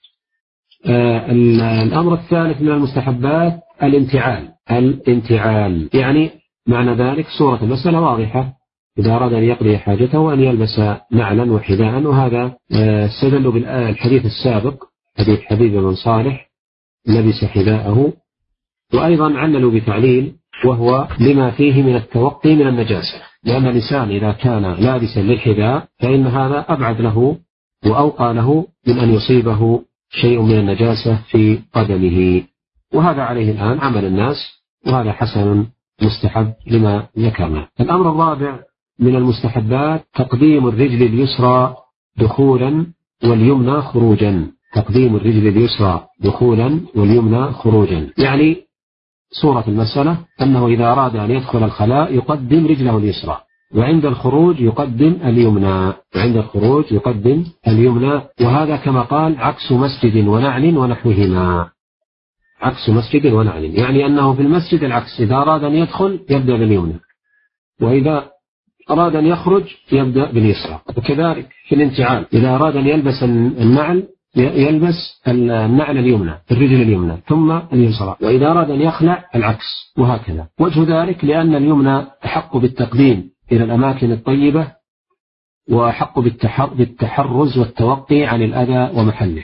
Speaker 1: آه الأمر الثالث من المستحبات الانتعال. الانتعال يعني معنى ذلك صورة المسألة واضحة، إذا أراد أن يقضي حاجته أن يلبس نعلا وحذاء. وهذا آه استدلوا بالحديث السابق، حديث حبيب بن صالح لبس حذاءه. وأيضا عللوا بتعليل، وهو لما فيه من التوقي من النجاسة، لأن الإنسان إذا كان لابسا للحذاء فإن هذا أبعد له وأوقى له من أن يصيبه شيء من النجاسة في قدمه. وهذا عليه الآن عمل الناس، وهذا حسن مستحب لما ذكرنا. الأمر الرابع من المستحبات تقديم الرجل اليسرى دخولا واليمنى خروجا. تقديم الرجل اليسرى دخولا واليمنى خروجا، يعني صورة المسألة أنه إذا أراد أن يدخل الخلاء يقدم رجله اليسرى، وعند الخروج يقدم اليمنى، وعند الخروج يقدم اليمنى. وهذا كما قال عكس مسجد ونعل ونحوهما. عكس مسجد ونعل يعني أنه في المسجد العكس، إذا أراد أن يدخل يبدأ باليمنى، وإذا أراد أن يخرج يبدأ باليسرى. وكذلك في الانتعال، إذا أراد أن يلبس النعل يلبس النعل اليمنى، الرجل اليمنى ثم اليسرى، وإذا أراد أن يخلع العكس، وهكذا. وجه ذلك لأن اليمنى أحق بالتقديم إلى الأماكن الطيبة، وأحق بالتحرز والتوقي عن الأذى ومحله.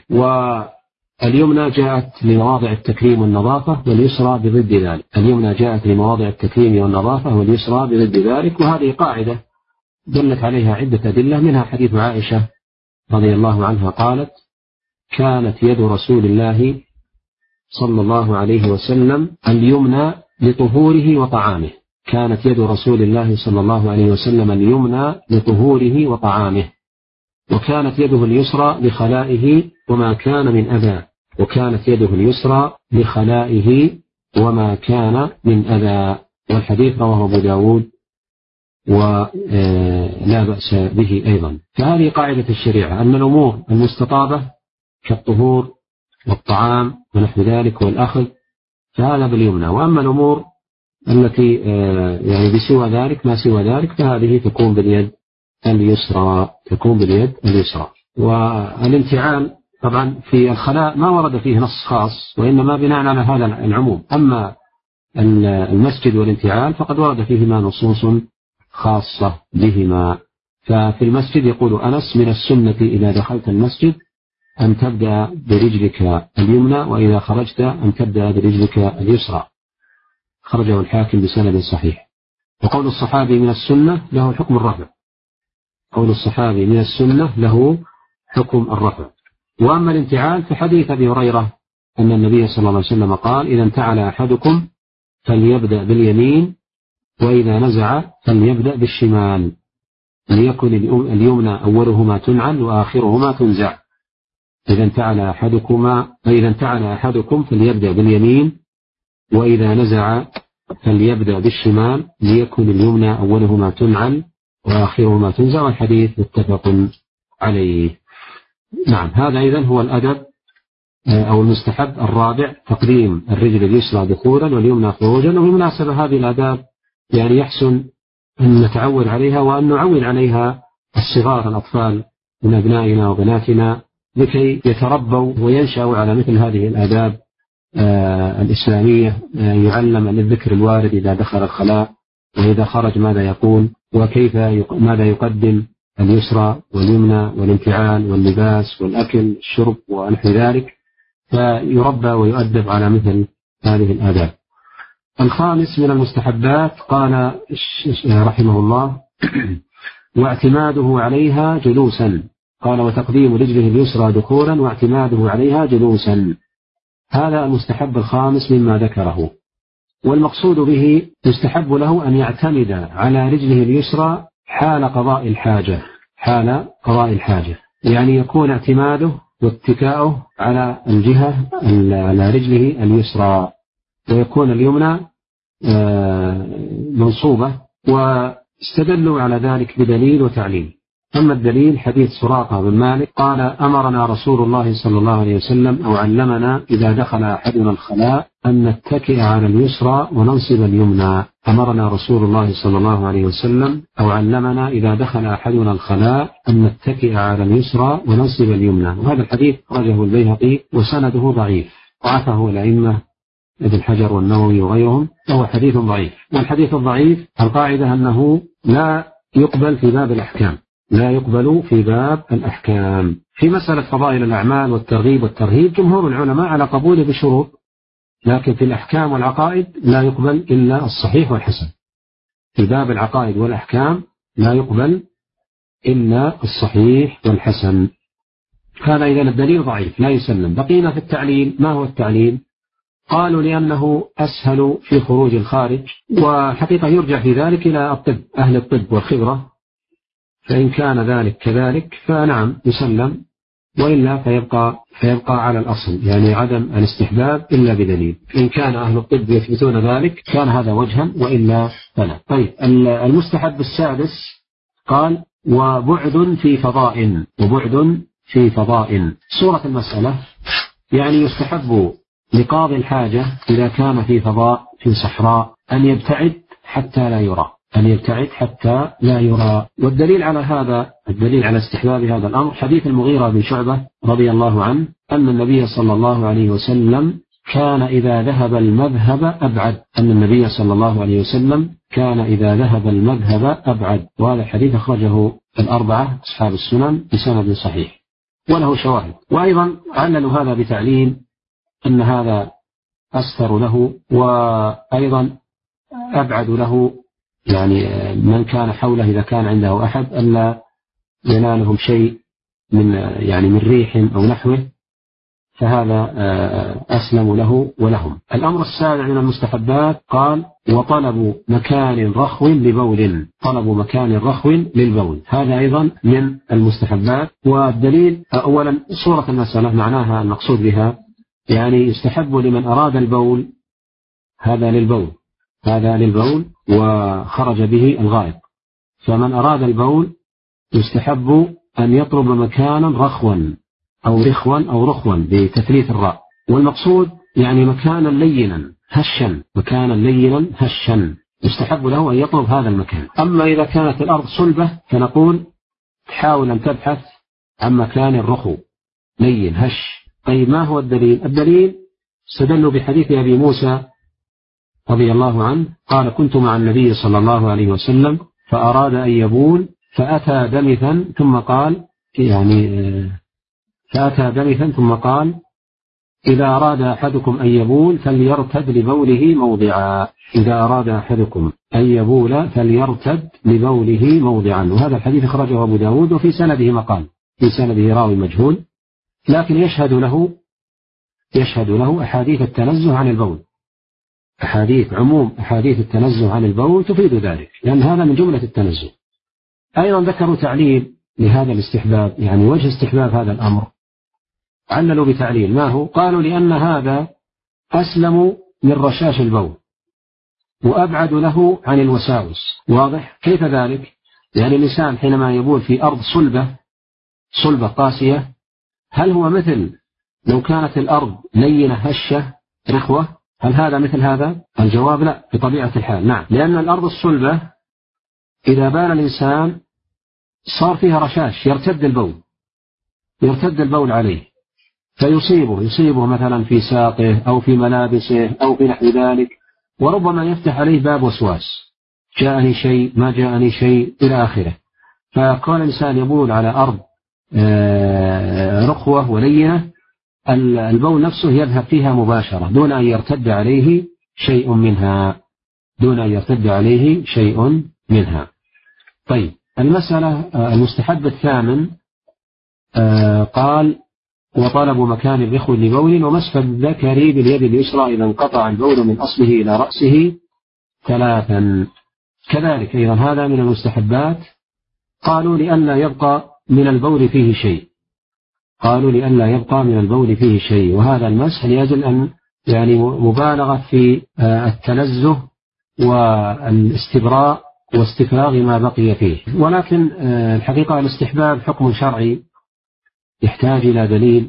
Speaker 1: واليمنى جاءت لمواضع التكريم والنظافة، واليسرى بضد ذلك. اليمنى جاءت لمواضع التكريم والنظافة، واليسرى بضد ذلك. وهذه قاعدة دلت عليها عدة أدلة، منها حديث عائشة رضي الله عنها قالت: كانت يد رسول الله صلى الله عليه وسلم اليمنى لطهوره وطعامه. كانت يد رسول الله صلى الله عليه وسلم اليمنى لطهوره وطعامه، وكانت يده اليسرى لخلائه وما كان من أذى. وكانت يده اليسرى لخلائه وما كان من أذى. والحديث رواه أبو داود ولا بأس به أيضا. فهذه قاعدة الشريعة، أن الأمور المستطابة كالطهور والطعام ونحو ذلك والأخذ فهذا باليمنى، وأما الأمور التي يعني بسوى ذلك ما سوى ذلك فهذه تكون باليد اليسرى، تكون باليد اليسرى. والانتعال طبعا في الخلاء ما ورد فيه نص خاص، وإنما بناء على هذا العموم. أما المسجد والانتعال فقد ورد فيهما نصوص خاصة بهما. ففي المسجد يقول أنس: من السنة إذا دخلت المسجد أن تبدأ برجلك اليمنى، وإذا خرجت أن تبدأ برجلك اليسرى. خرجه الحاكم بسند صحيح. وقول الصحابي من السنة له حكم الرفع. قول الصحابي من السنة له حكم الرفع. وأما الانتعال فحديث أبي هريرة أن النبي صلى الله عليه وسلم قال: إذا انتعل أحدكم فليبدأ باليمين، وإذا نزع فليبدأ بالشمال، ليكن اليمنى أولهما تنعل وآخرهما تنزع. إذا انتعل أحدكما فإذا انتعل أحدكم فليبدأ باليمين، وإذا نزع فليبدأ بالشمال، ليكن اليمنى أولهما تنعل وآخرهما تنزع. والحديث متفق عليه. نعم، هذا إذن هو الأدب أو المستحب الرابع، تقديم الرجل اليسرى دخولا واليمنى خروجا. وبمناسبة هذه الآداب يعني يحسن أن نتعود عليها، وأن نعود عليها الصغار الأطفال من أبنائنا وبناتنا لكي يتربوا وينشأوا على مثل هذه الآداب آه الإسلامية. آه يعلم أن الذكر الوارد إذا دخل الخلاء، وإذا خرج ماذا يقول، وكيف يق... ماذا يقدم اليسرى واليمنى، والانتعال واللباس والأكل الشرب ونحو ذلك، فيربى ويؤدب على مثل هذه الآداب. الخامس من المستحبات قال رحمه الله: واعتماده عليها جلوسا. قال وتقديم رجله اليسرى دخولا واعتماده عليها جلوسا. هذا المستحب الخامس مما ذكره. والمقصود به يستحب له أن يعتمد على رجله اليسرى حال قضاء الحاجة، حال قضاء الحاجة، يعني يكون اعتماده واتكاؤه على الجهة على رجله اليسرى، ويكون اليمنى منصوبة. واستدلوا على ذلك بدليل وتعليل. أما الدليل حديث سراقة بن مالك قال أمرنا رسول الله صلى الله عليه وسلم أو علمنا إذا دخل أحدنا الخلاء أن نتكئ على اليسرى وننصب اليمنى. أمرنا رسول الله صلى الله عليه وسلم أو علمنا إذا دخل أحدنا الخلاء أن نتكئ على اليسرى وننصب اليمنى. وهذا الحديث أخرجه البيهقي وسنده ضعيف، ضعفه الأئمة ابن حجر والنووي وغيرهم، وهو حديث ضعيف. والحديث الضعيف القاعدة أنه لا يقبل في باب الأحكام، لا يقبل في باب الأحكام. في مسألة فضائل الأعمال والترغيب والترهيب جمهور العلماء على قبوله بشروط، لكن في الأحكام والعقائد لا يقبل إلا الصحيح والحسن. في باب العقائد والأحكام لا يقبل إلا الصحيح والحسن. هذا إذا الدليل ضعيف لا يسلم. بقينا في التعليل. ما هو التعليل؟ قالوا لأنه أسهل في خروج الخارج، وحقيقة يرجع في ذلك إلى الطب، أهل الطب والخبرة، فإن كان ذلك كذلك فنعم يسلم، وإلا فيبقى, فيبقى على الأصل، يعني عدم الاستحباب إلا بدليل. إن كان أهل الطب يثبتون ذلك كان هذا وجها، وإلا فلا. طيب المستحب السادس قال وبعد في فضاء، وبعد في فضاء. صورة المسألة يعني يستحب لقاضي الحاجة إذا كان في فضاء في صحراء أن يبتعد حتى لا يرى، أن يبتعد حتى لا يرى. والدليل على هذا، الدليل على استحباب هذا الأمر حديث المغيرة بن شعبة رضي الله عنه أن النبي صلى الله عليه وسلم كان إذا ذهب المذهب أبعد، أن النبي صلى الله عليه وسلم كان إذا ذهب المذهب أبعد. وهذا الحديث أخرجه الأربعة أصحاب السنن بسند صحيح وله شواهد. وأيضا عللوا هذا بتعليل أن هذا أستر له، وأيضا أبعد له، يعني من كان حوله إذا كان عنده أحد ألا ينالهم شيء من يعني من ريح أو نحوه، فهذا أسلم له ولهم. الأمر السابع من المستحبات قال وطلب مكان رخو لبول، طلب مكان رخو للبول، هذا أيضا من المستحبات. والدليل أولا صورة المسألة معناها المقصود بها يعني يستحب لمن أراد البول، هذا للبول، هذا للبول وخرج به الغائط، فمن أراد البول يستحب أن يطلب مكانا رخوا أو رخوا أو رخوا بتثليث الراء، والمقصود يعني مكانا لينا هشا، مكانا لينا هشا يستحب له أن يطلب هذا المكان. أما إذا كانت الأرض صلبة فنقول تحاول أن تبحث عن مكان رخو لين هش. طيب ما هو الدليل؟ الدليل استدلوا بحديث أبي موسى رضي الله عنه قال كنت مع النبي صلى الله عليه وسلم فأراد أن يبول فأتى دمثا ثم قال يعني فأتى دمثا ثم قال إذا أراد أحدكم أن يبول فليرتد لبوله موضعا، إذا أراد أحدكم أن يبول فليرتد لبوله موضعا. وهذا الحديث أخرجه أبو داود وفي سنده مقال، في سنده راوي مجهول، لكن يشهد له يشهد له أحاديث التنزه عن البول، أحاديث عموم أحاديث التنزه عن البول تفيد ذلك، لأن هذا من جملة التنزه. أيضا ذكروا تعليل لهذا الاستحباب، يعني وجه استحباب هذا الأمر عللوا بتعليل ما هو؟ قالوا لأن هذا أسلم من رشاش البول وأبعد له عن الوساوس. واضح؟ كيف ذلك؟ يعني الإنسان حينما يبول في أرض صلبة صلبة قاسية، هل هو مثل لو كانت الأرض لينة هشة رخوة؟ هل هذا مثل هذا؟ الجواب لا بطبيعة الحال نعم، لأن الأرض الصلبة إذا بال الإنسان صار فيها رشاش يرتد البول يرتد البول عليه فيصيبه يصيبه مثلا في ساقه أو في ملابسه أو في نحو ذلك، وربما يفتح عليه باب وسواس، جاءني شيء ما جاءني شيء إلى آخره. فكون الإنسان يبول على أرض رخوة ولينة البول نفسه يذهب فيها مباشرة دون أن يرتد عليه شيء منها دون أن يرتد عليه شيء منها. طيب المسألة المستحب الثامن آه قال وطلب مكان الإخوة لبول ومسح الذكر باليد اليسرى إذا انقطع البول من أصله إلى رأسه ثلاثا. كذلك أيضا هذا من المستحبات. قالوا لئلا يبقى من البول فيه شيء قالوا لئلا يبقى من البول فيه شيء وهذا المسح لأجل أن يعني مبالغة في التنزه والاستبراء واستفراغ ما بقي فيه. ولكن الحقيقة الاستحباب حكم شرعي يحتاج إلى دليل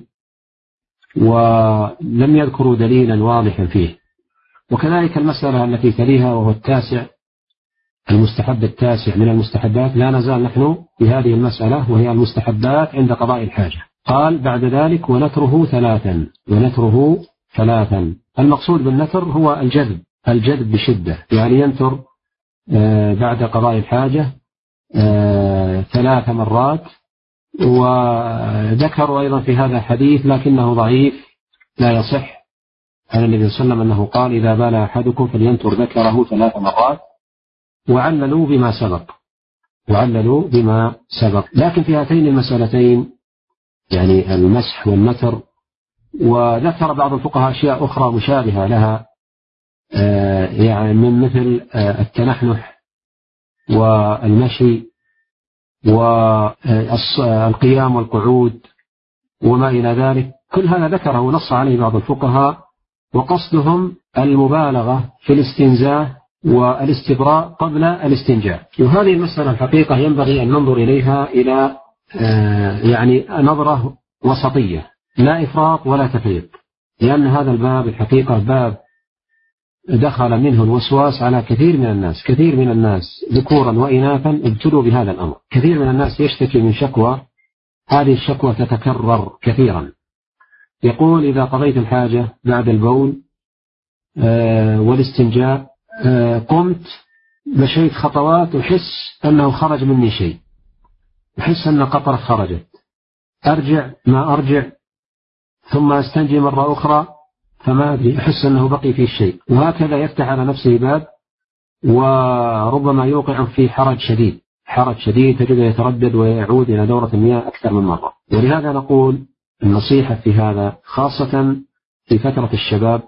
Speaker 1: ولم يذكروا دليلا واضحا فيه. وكذلك المسألة التي تليها وهو التاسع المستحب التاسع من المستحبات، لا نزال نحن في هذه المسألة وهي المستحبات عند قضاء الحاجة. قال بعد ذلك ونتره ثلاثا ونتره ثلاثا. المقصود بالنتر هو الجذب الجذب بشدة، يعني ينتر بعد قضاء الحاجة ثلاث مرات. وذكروا أيضا في هذا حديث لكنه ضعيف لا يصح عن النبي صلى الله عليه وسلم أنه قال إذا بال أحدكم فلينتر ذكره ثلاث مرات، وعللوا بما سبق وعللوا بما سبق. لكن في هاتين المسألتين يعني المسح والنتر، وذكر بعض الفقهاء أشياء أخرى مشابهة لها يعني من مثل التنحنح والمشي والقيام والقعود وما إلى ذلك. كل هذا ذكره ونص عليه بعض الفقهاء، وقصدهم المبالغة في الاستنزاه والاستبراء قبل الاستنجاء. وهذه المسألة الحقيقة ينبغي أن ننظر إليها إلى يعني نظرة وسطية، لا إفراط ولا تفريط، لأن هذا الباب الحقيقة باب دخل منه الوسواس على كثير من الناس. كثير من الناس ذكورا وإناثا ابتلوا بهذا الأمر. كثير من الناس يشتكي من شكوى، هذه الشكوى تتكرر كثيرا. يقول إذا قضيت الحاجة بعد البول آه والاستنجاء آه قمت مشيت خطوات وحس أنه خرج مني شيء، أحس أن قطرة خرجت، أرجع ما أرجع ثم أستنجي مرة أخرى فما أدري، أحس أنه بقي فيه شيء. وهكذا يفتح على نفسه باب وربما يوقع في حرج شديد حرج شديد تجد يتردد ويعود إلى دورة المياه أكثر من مرة. ولهذا نقول النصيحة في هذا خاصة في فترة الشباب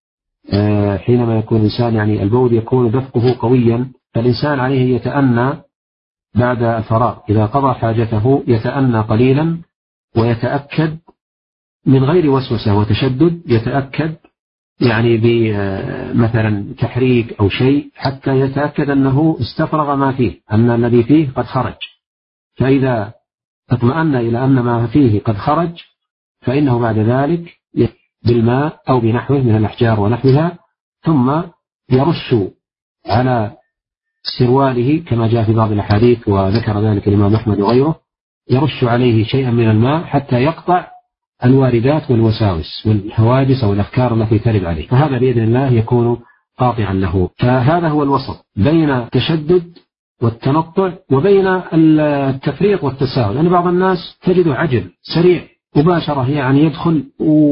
Speaker 1: حينما يكون الإنسان يعني البول يكون دفقه قويا، فالإنسان عليه يتأنى بعد الفراغ إذا قضى حاجته، يتأنى قليلا ويتأكد من غير وسوسة وتشدد، يتأكد يعني بمثلا تحريك أو شيء حتى يتأكد أنه استفرغ ما فيه، أن الذي فيه قد خرج. فإذا اطمأن إلى أن ما فيه قد خرج فإنه بعد ذلك بالماء أو بنحوه من الأحجار ونحوها، ثم يرش على سرواله كما جاء في بعض الأحاديث وذكر ذلك الإمام أحمد وغيره، يرش عليه شيئا من الماء حتى يقطع الواردات والوساوس والهواجس أو الأفكار التي ترد عليه، فهذا بإذن الله يكون قاطعا له. فهذا هو الوسط بين التشدد والتنطع وبين التفريط والتساهل. لأن بعض الناس تجده عجل سريع مباشرة، يعني يدخل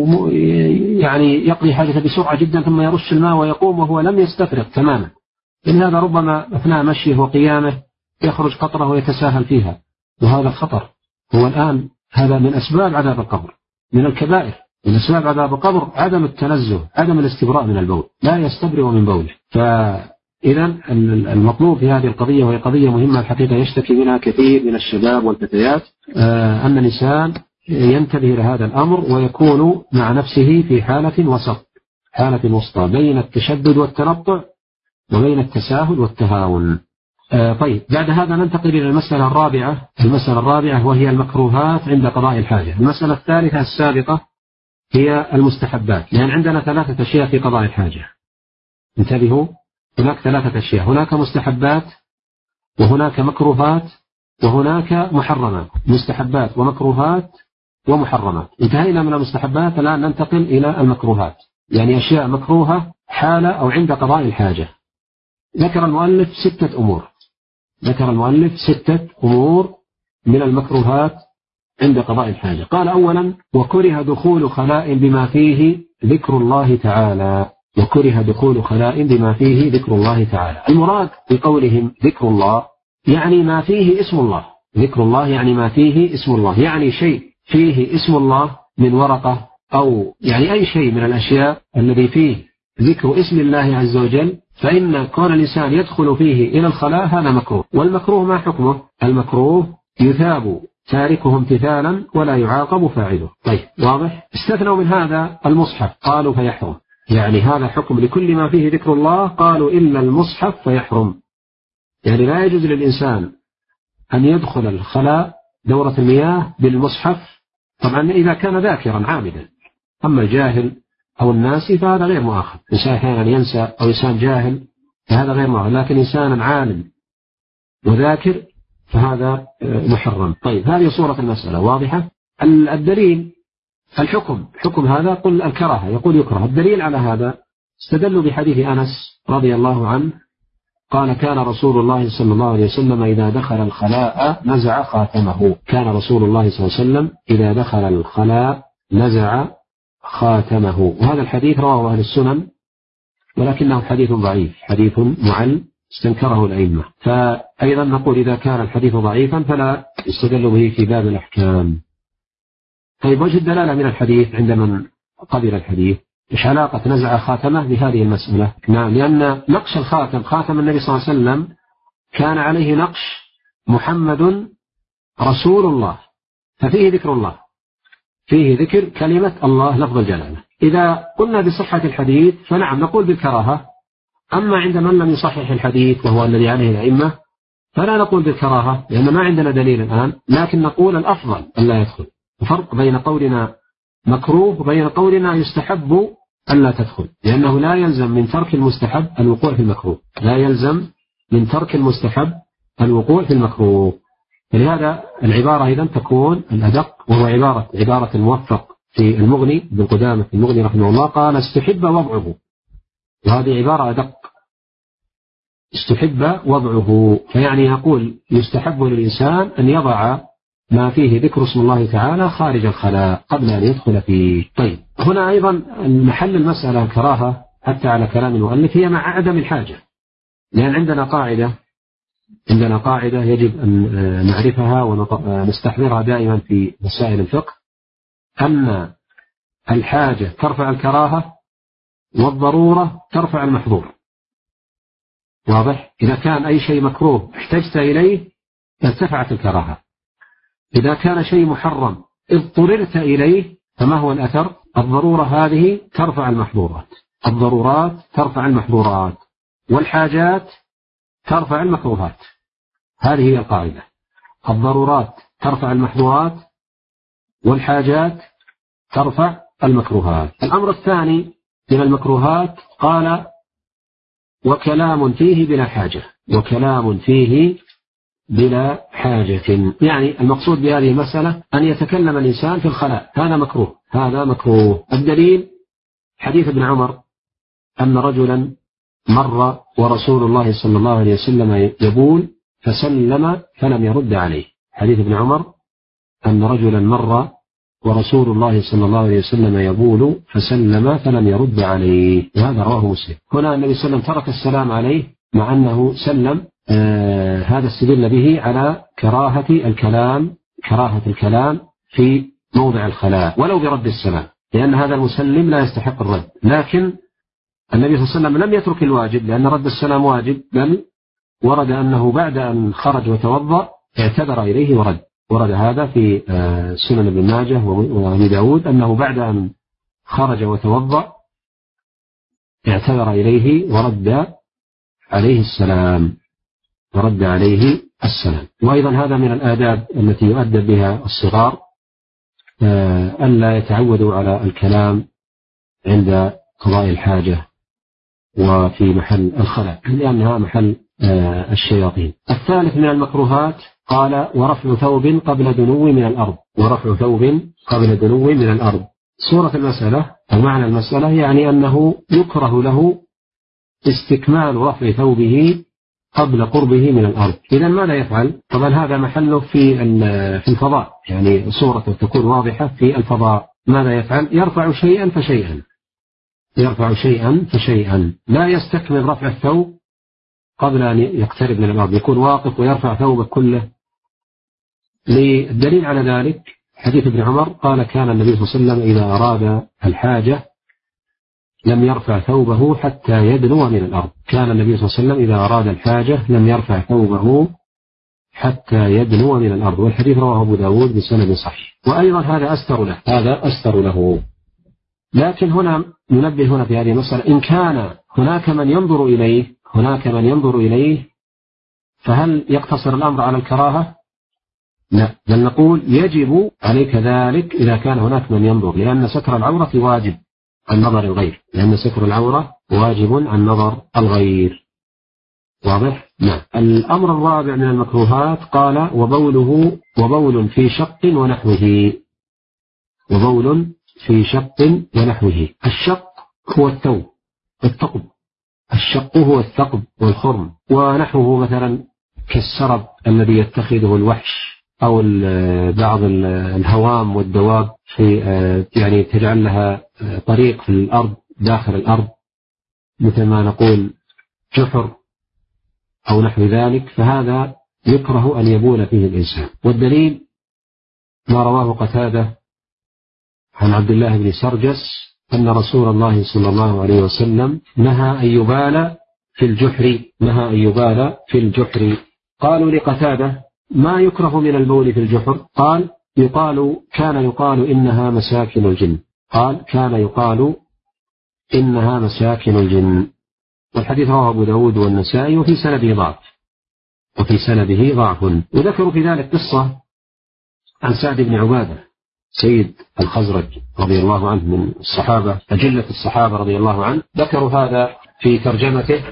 Speaker 1: ويعني يقضي حاجته بسرعة جدا ثم يرش الماء ويقوم وهو لم يستفرغ تماما. إن هذا ربما أثناء مشيه وقيامه يخرج قطرة ويتساهل فيها، وهذا خطر. هو الآن هذا من أسباب عذاب القبر، من الكبائر، من أسباب عذاب القبر عدم التنزه، عدم الاستبراء من البول، لا يستبرئ من بوله. فإذا المطلوب في هذه القضية، وهي قضية مهمة الحقيقة يشتكي منها كثير من الشباب والفتيات، أن الإنسان ينتبه لهذا الأمر ويكون مع نفسه في حالة وسط، حالة وسطى بين التشدد والتنطع وبين التساهل والتهاون. آه طيب، بعد هذا ننتقل إلى المسألة الرابعة المسألة الرابعة وهي المكروهات عند قضاء الحاجة. المسألة الثالثة السابقة هي المستحبات، لأن عندنا ثلاثة أشياء في قضاء الحاجة. انتبهوا، هناك ثلاثة أشياء، هناك مستحبات وهناك مكروهات وهناك محرمات. مستحبات ومكروهات ومحرمات. انتهينا من المستحبات، الآن ننتقل إلى المكروهات، يعني أشياء مكروهة حال أو عند قضاء الحاجة. ذكر المؤلف ستة أمور ذكر المؤلف ستة أمور من المكروهات عند قضاء الحاجة. قال أولا: وكره دخول خلاء بما فيه ذكر الله تعالى. وكره دخول خلاء بما فيه ذكر الله تعالى. المراد بقولهم ذكر الله يعني ما فيه اسم الله. ذكر الله يعني ما فيه اسم الله، يعني شيء فيه اسم الله من ورقة أو يعني أي شيء من الأشياء الذي فيه ذكر اسم الله عز وجل، فإن كون الإنسان يدخل فيه إلى الخلاء هذا مكروه. والمكروه ما حكمه؟ المكروه يثاب تاركه امتثالا ولا يعاقب فاعله. طيب واضح؟ استثنوا من هذا المصحف قالوا فيحرم، يعني هذا حكم لكل ما فيه ذكر الله، قالوا إلا المصحف فيحرم، يعني لا يجوز للإنسان أن يدخل الخلاء دورة المياه بالمصحف، طبعا إذا كان ذاكرا عامدا. أما الجاهل أو الناسي فهذا غير مؤاخذ، إنسان أحيانا ينسى أو إنسان جاهل فهذا غير مؤاخذ، لكن إنسان عالم وذاكر فهذا محرم. طيب هذه صورة المسألة واضحة. الدليل الحكم حكم هذا قل الكراهة، يقول يكره. الدليل على هذا استدلوا بحديث أنس رضي الله عنه قال كان رسول الله صلى الله عليه وسلم إذا دخل الخلاء نزع خاتمه. كان رسول الله صلى الله عليه وسلم إذا دخل الخلاء نزع خاتمه. وهذا الحديث رواه أهل السنن ولكنه حديث ضعيف، حديث معل استنكره الأئمة. فأيضا نقول إذا كان الحديث ضعيفا فلا يستدل به في باب الأحكام. طيب وجه الدلالة من الحديث عند من قبل الحديث، إيش علاقة نزع خاتمه بهذه المسألة؟ نعم، لأن نقش الخاتم، خاتم النبي صلى الله عليه وسلم كان عليه نقش محمد رسول الله، ففيه ذكر الله، فيه ذكر كلمة الله لفظ الجلالة. إذا قلنا بصحة الحديث فنعم نقول بالكراهة، أما عند من لم يصحح الحديث وهو الذي عليه الأئمة فلا نقول بالكراهة لأن ما عندنا دليل الآن، لكن نقول الأفضل ألا يدخل. فرق بين قولنا مكروه وبين قولنا يستحب ألا تدخل، لأنه لا يلزم من ترك المستحب الوقوع في المكروه، لا يلزم من ترك المستحب الوقوع في المكروه. لهذا العبارة إذن تكون الأدق، وهو عبارة عبارة الموفق في المغني ابن قدامة في المغني رحمه الله قال استحب وضعه، وهذه عبارة أدق، استحب وضعه، فيعني يقول يستحب للإنسان أن يضع ما فيه ذكر اسم الله تعالى خارج الخلاء قبل أن يدخل فيه. طيب هنا أيضا المحل المسألة الكراهة حتى على كلام المؤلف هي مع عدم الحاجة، لأن عندنا قاعدة عندنا قاعدة يجب أن نعرفها ونستحضرها دائما في مسائل الفقه، أن الحاجة ترفع الكراهة والضرورة ترفع المحظور. واضح؟ إذا كان أي شيء مكروه احتجت إليه ارتفعت الكراهة، إذا كان شيء محرم اضطررت إليه فما هو الأثر؟ الضرورة هذه ترفع المحظورات، الضرورات ترفع المحظورات، والحاجات ترفع المكروهات. هذه هي القاعدة، الضرورات ترفع المحظورات والحاجات ترفع المكروهات. الأمر الثاني من المكروهات قال وكلام فيه بلا حاجة، وكلام فيه بلا حاجة، يعني المقصود بهذه المسألة أن يتكلم الإنسان في الخلاء، هذا مكروه، هذا مكروه. الدليل حديث ابن عمر أن رجلا مر ورسول الله صلى الله عليه وسلم يبول فسلم فلم يرد عليه. حديث ابن عمر أن رجلا مر ورسول الله صلى الله عليه وسلم يبول فسلم فلم يرد عليه، وهذا رواه مسلم. هنا النبي صلى الله عليه وسلم ترك السلام عليه مع أنه سلم. آه هذا استدل به على كراهة الكلام كراهة الكلام في موضع الخلاء ولو برد السلام، لأن هذا المسلم لا يستحق الرد. لكن النبي صلى الله عليه وسلم لم يترك الواجب، لأن رد السلام واجب، بل ورد أنه بعد أن خرج وتوضأ اعتذر إليه ورد. ورد هذا في آه سنن ابن ماجه وابي داود أنه بعد أن خرج وتوضأ اعتذر إليه ورد عليه السلام ورد عليه السلام. وأيضا هذا من الآداب التي يؤدب بها الصغار، ألا يتعودوا على الكلام عند قضاء الحاجة وفي محل الخلاء، لأنها محل الشياطين. الثالث من المكروهات قال ورفع ثوب قبل دنو من الأرض، ورفع ثوب قبل دنو من الأرض. صورة المسألة أو معنى المسألة يعني أنه يكره له استكمال رفع ثوبه قبل قربه من الأرض. إذا ماذا يفعل؟ طبعا هذا محله في في الفضاء، يعني صورته تكون واضحة في الفضاء. ماذا يفعل؟ يرفع شيئا فشيئا، يرفع شيئا فشيئا، لا يستكمل رفع الثوب قبل أن يقترب من الأرض، يكون واقف ويرفع ثوبه كله. للدليل على ذلك حديث ابن عمر قال كان النبي صلى الله عليه وسلم إذا أراد الحاجة لم يرفع ثوبه حتى يدنو من الأرض. كان النبي صلى الله عليه وسلم إذا أراد الحاجة لم يرفع ثوبه حتى يدنو من الأرض، والحديث رواه أبو داود بسند صحيح، وأيضا هذا أستر له هذا أستر له. لكن هنا ننبه هنا في هذه المسألة، إن كان هناك من ينظر إليه هناك من ينظر إليه فهل يقتصر الأمر على الكراهة؟ لا، بل نقول يجب عليك ذلك إذا كان هناك من ينظر، لأن ستر العورة واجب عن نظر الغير، لأن ستر العورة واجب عن نظر الغير. واضح؟ نعم. الأمر الرابع من المكروهات قال وبوله وبول في شق ونحوه. وبول في شق ونحوه. الشق هو الثوب الثقب، الشق هو الثقب والخرم، ونحوه مثلا كالسرب الذي يتخذه الوحش أو بعض الهوام والدواب في يعني تجعل لها طريق في الأرض داخل الأرض، مثل ما نقول جحر أو نحو ذلك، فهذا يكره أن يبول فيه الإنسان. والدليل ما رواه قتادة عن عبد الله بن سرجس أن رسول الله صلى الله عليه وسلم نهى أن يبال في الجحر نهى أن يبال في الجحر. قالوا لقتادة ما يكره من البول في الجحر؟ قال يقال كان يقال إنها مساكن الجن قال كان يقال إنها مساكن الجن. والحديث رواه أبو داود والنسائي وفي سنده ضعف وفي سنده ضعف. وذكروا في ذلك قصة عن سعد بن عبادة سيد الخزرج رضي الله عنه من الصحابة أجلة الصحابة رضي الله عنه، ذكروا هذا في ترجمته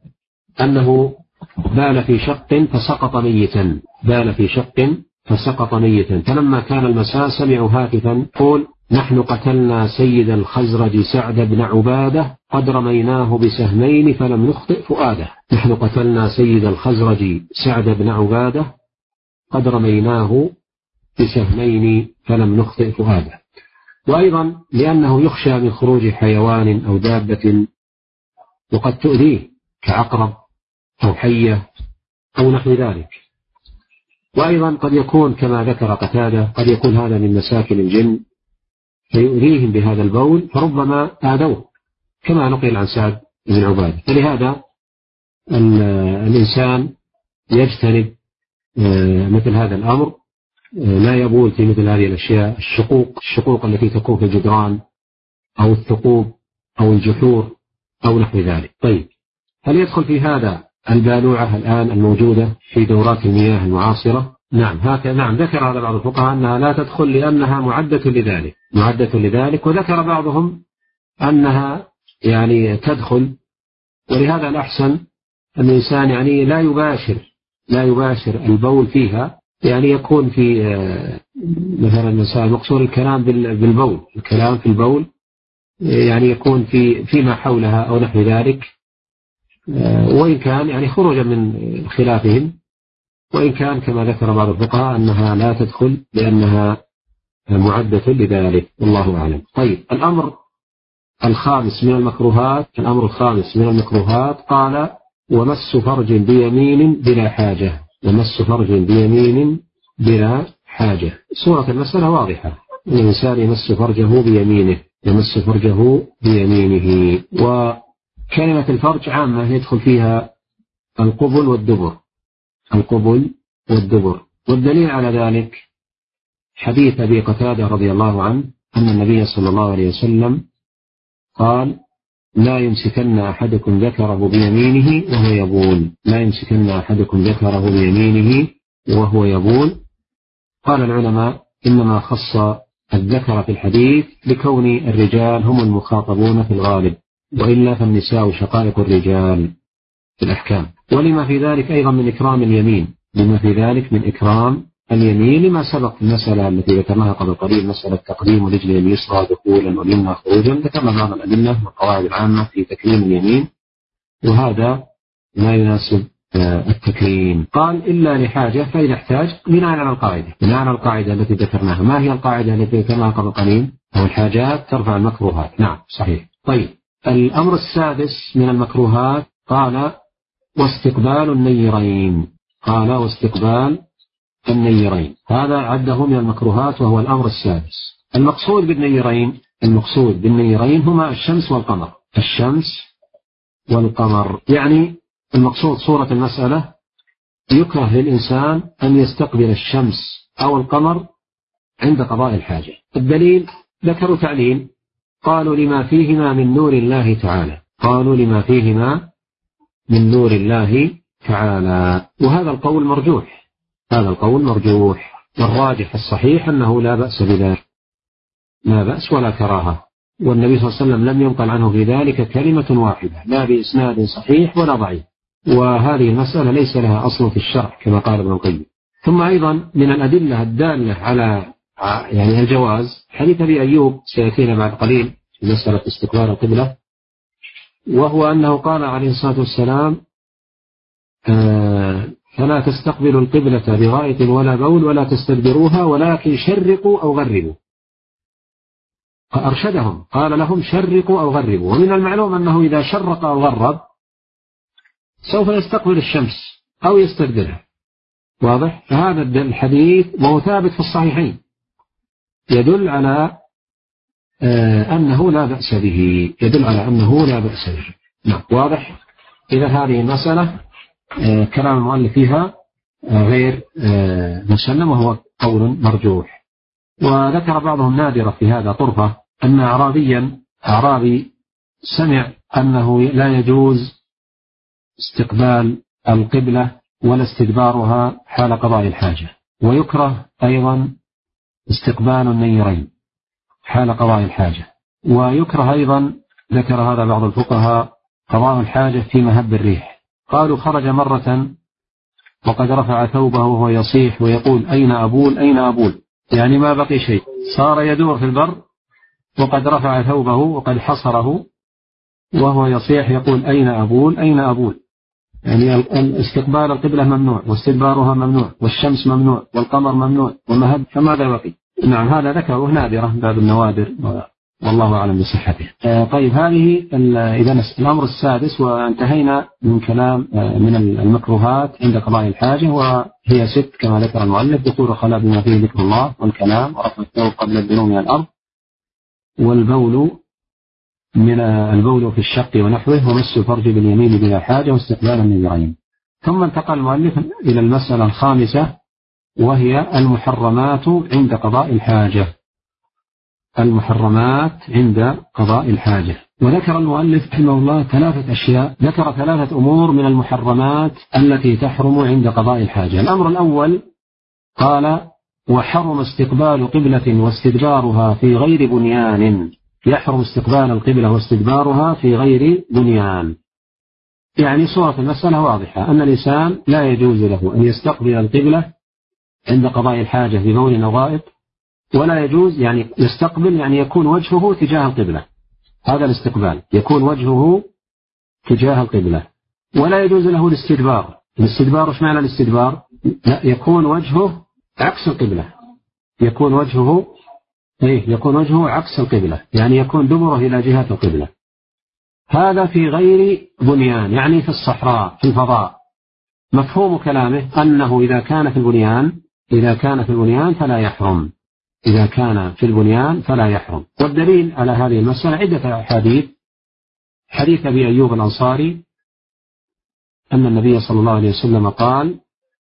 Speaker 1: أنه بال في شق فسقط ميتا بال في شق فسقط ميتا فلما كان المساء سمعوا هاتفا قول نحن قتلنا سيد الخزرج سعد بن عبادة قد رميناه بسهمين فلم نخطئ فؤاده. نحن قتلنا سيد الخزرج سعد بن عبادة قد رميناه بسهمين فلم نخطئ فؤاده. وأيضا لأنه يخشى من خروج حيوان أو دابة وقد تؤذيه كعقرب أو حية أو نحو ذلك. وأيضا قد يكون كما ذكر قتادة قد يكون هذا من مساكن الجن فيؤذيهم بهذا البول فربما آذوه كما نقل عن سعد بن عبادة. فلهذا الإنسان يجتنب مثل هذا الأمر، لا يبول في مثل هذه الأشياء، الشقوق الشقوق التي تكون في الجدران أو الثقوب أو الجحور أو نحو ذلك. طيب هل يدخل في هذا البالوعة الآن الموجودة في دورات المياه المعاصرة؟ نعم هكذا نعم ذكر هذا بعض الفقهاء أنها لا تدخل لأنها معدة لذلك معدة لذلك وذكر بعضهم أنها يعني تدخل، ولهذا الأحسن أن الإنسان يعني لا يباشر لا يباشر البول فيها، يعني يكون في مثلا مسائل مقصود الكلام بالبول الكلام في البول يعني يكون في فيما حولها أو نحو ذلك، وإن كان يعني خروجا من خلافهم، وإن كان كما ذكر بعض الفقهاء أنها لا تدخل لأنها معدة لذلك والله أعلم. طيب الأمر الخامس من المكروهات الأمر الخامس من المكروهات قال ومس فرج بيمين بلا حاجة ومس فرج بيمين بلا حاجة. صورة المسألة واضحة، الإنسان يمس فرجه بيمينه يمس فرجه بيمينه. وكلمة الفرج عامة يدخل فيها القبل والدبر القبل والدبر. والدليل على ذلك حديث أبي قتادة رضي الله عنه أن النبي صلى الله عليه وسلم قال لا يمسكن أحدكم ذكره بيمينه وهو يبول لا يمسكن أحدكم ذكره بيمينه وهو يبول. قال العلماء إنما خص الذكر في الحديث لكون الرجال هم المخاطبون في الغالب، وإلا فالنساء شقائق الرجال في الأحكام. ولما في ذلك أيضا من إكرام اليمين لما في ذلك من إكرام اليمين لما سبق المسألة التي ذكرناها قبل قليل، مسألة تقديم رجل اليسرى دخولا واليمنى خروجا، ذكرنا بعض الأدلة والقواعد العامة في تكريم اليمين، وهذا لا يناسب التكريم. قال إلا لحاجة، فإذا احتاج بناء على القاعدة بناء على القاعدة التي ذكرناها. ما هي القاعدة التي ذكرناها قبل قليل؟ أو الحاجات ترفع المكروهات. نعم صحيح. طيب الأمر السادس من المكروهات قال واستقبال النيرين قال واستقبال النيرين، هذا عده من المكروهات وهو الأمر السادس. المقصود بالنيرين المقصود بالنيرين هما الشمس والقمر، الشمس والقمر، يعني المقصود صورة المسألة يكره للإنسان أن يستقبل الشمس أو القمر عند قضاء الحاجة. الدليل ذكروا تعليل، قالوا لما فيهما من نور الله تعالى قالوا لما فيهما من نور الله تعالى وهذا القول مرجوح هذا القول مرجوح والراجح الصحيح أنه لا بأس بذلك، لا بأس ولا كراهة، والنبي صلى الله عليه وسلم لم ينقل عنه في ذلك كلمة واحدة لا بإسناد صحيح ولا ضعيف، وهذه المسألة ليس لها أصل في الشرع كما قال ابن القيم. ثم أيضا من الأدلة الدالة على يعني الجواز حديث أبي أيوب سيأتينا بعد قليل في مسألة استقبال القبلة، وهو أنه قال عليه الصلاة والسلام آه فلا تستقبلوا القبلة بغائط ولا بول ولا تستدبروها ولكن شرقوا أو غربوا، فأرشدهم قال لهم شرقوا أو غربوا، ومن المعلوم أنه إذا شرق أو غرب سوف يستقبل الشمس أو يستدبرها، واضح؟ فهذا الحديث وهو ثابت في الصحيحين يدل على آه أنه لا بأس به يدل على أنه لا بأس به نعم واضح؟ إذا هذه المسألة آه كلام المؤلف فيها آه غير آه مسلم وهو قول مرجوح. وذكر بعضهم نادرة في هذا طرفة أن أعرابيا أعرابي سمع أنه لا يجوز استقبال القبلة ولا استدبارها حال قضاء الحاجة، ويكره أيضا استقبال النيرين حال قضاء الحاجة، ويكره أيضا ذكر هذا بعض الفقهاء قضاء الحاجة في مهب الريح. قالوا خرج مرة وقد رفع ثوبه وهو يصيح ويقول أين أبول أين أبول، يعني ما بقي شيء، صار يدور في البر وقد رفع ثوبه وقد حصره وهو يصيح يقول أين أبول أين أبول، يعني استقبال القبلة ممنوع واستدبارها ممنوع والشمس ممنوع والقمر ممنوع ومهب، فماذا بقي؟ نعم هذا ذكره نادرة باب النوادر والله أعلم بصحته. آه طيب هذه إذا الأمر السادس، وانتهينا من كلام آه من المكروهات عند قضاء الحاجة، وهي ست كما ذكر المؤلف: دخول الخلاء بما فيه ذكر الله والكلام ورفع الثوب قبل الدنو من الأرض والبول من البول في الشق ونحوه ومس الفرج باليمين بلا حاجة واستقبال النذرين. ثم انتقل المؤلف إلى المسألة الخامسة وهي المحرمات عند قضاء الحاجة المحرمات عند قضاء الحاجة. وذكر المؤلف رحمه الله ثلاثة أشياء، ذكر ثلاثة أمور من المحرمات التي تحرم عند قضاء الحاجة. الأمر الأول قال: وحرم استقبال قبلة واستدبارها في غير بنيان. يحرم استقبال القبلة واستدبارها في غير بنيان، يعني صورة المسألة واضحة، أن الإنسان لا يجوز له أن يستقبل القبلة عند قضاء الحاجة في بول أو غائط، ولا يجوز يعني يستقبل يعني يكون وجهه تجاه القبلة، هذا الاستقبال يكون وجهه تجاه القبلة. ولا يجوز له الاستدبار. الاستدبار وش معنى الاستدبار؟ لا، يكون وجهه عكس القبلة، يكون وجهه إيه يكون وجهه عكس القبلة، يعني يكون دبره إلى جهة القبلة. هذا في غير بنيان، يعني في الصحراء في الفضاء. مفهوم كلامه أنه إذا كان في البنيان إذا كان في البنيان فلا يحرم إذا كان في البنيان فلا يحرم. والدليل على هذه المسألة عدة أحاديث. حديث أبي أيوب الأنصاري أن النبي صلى الله عليه وسلم قال: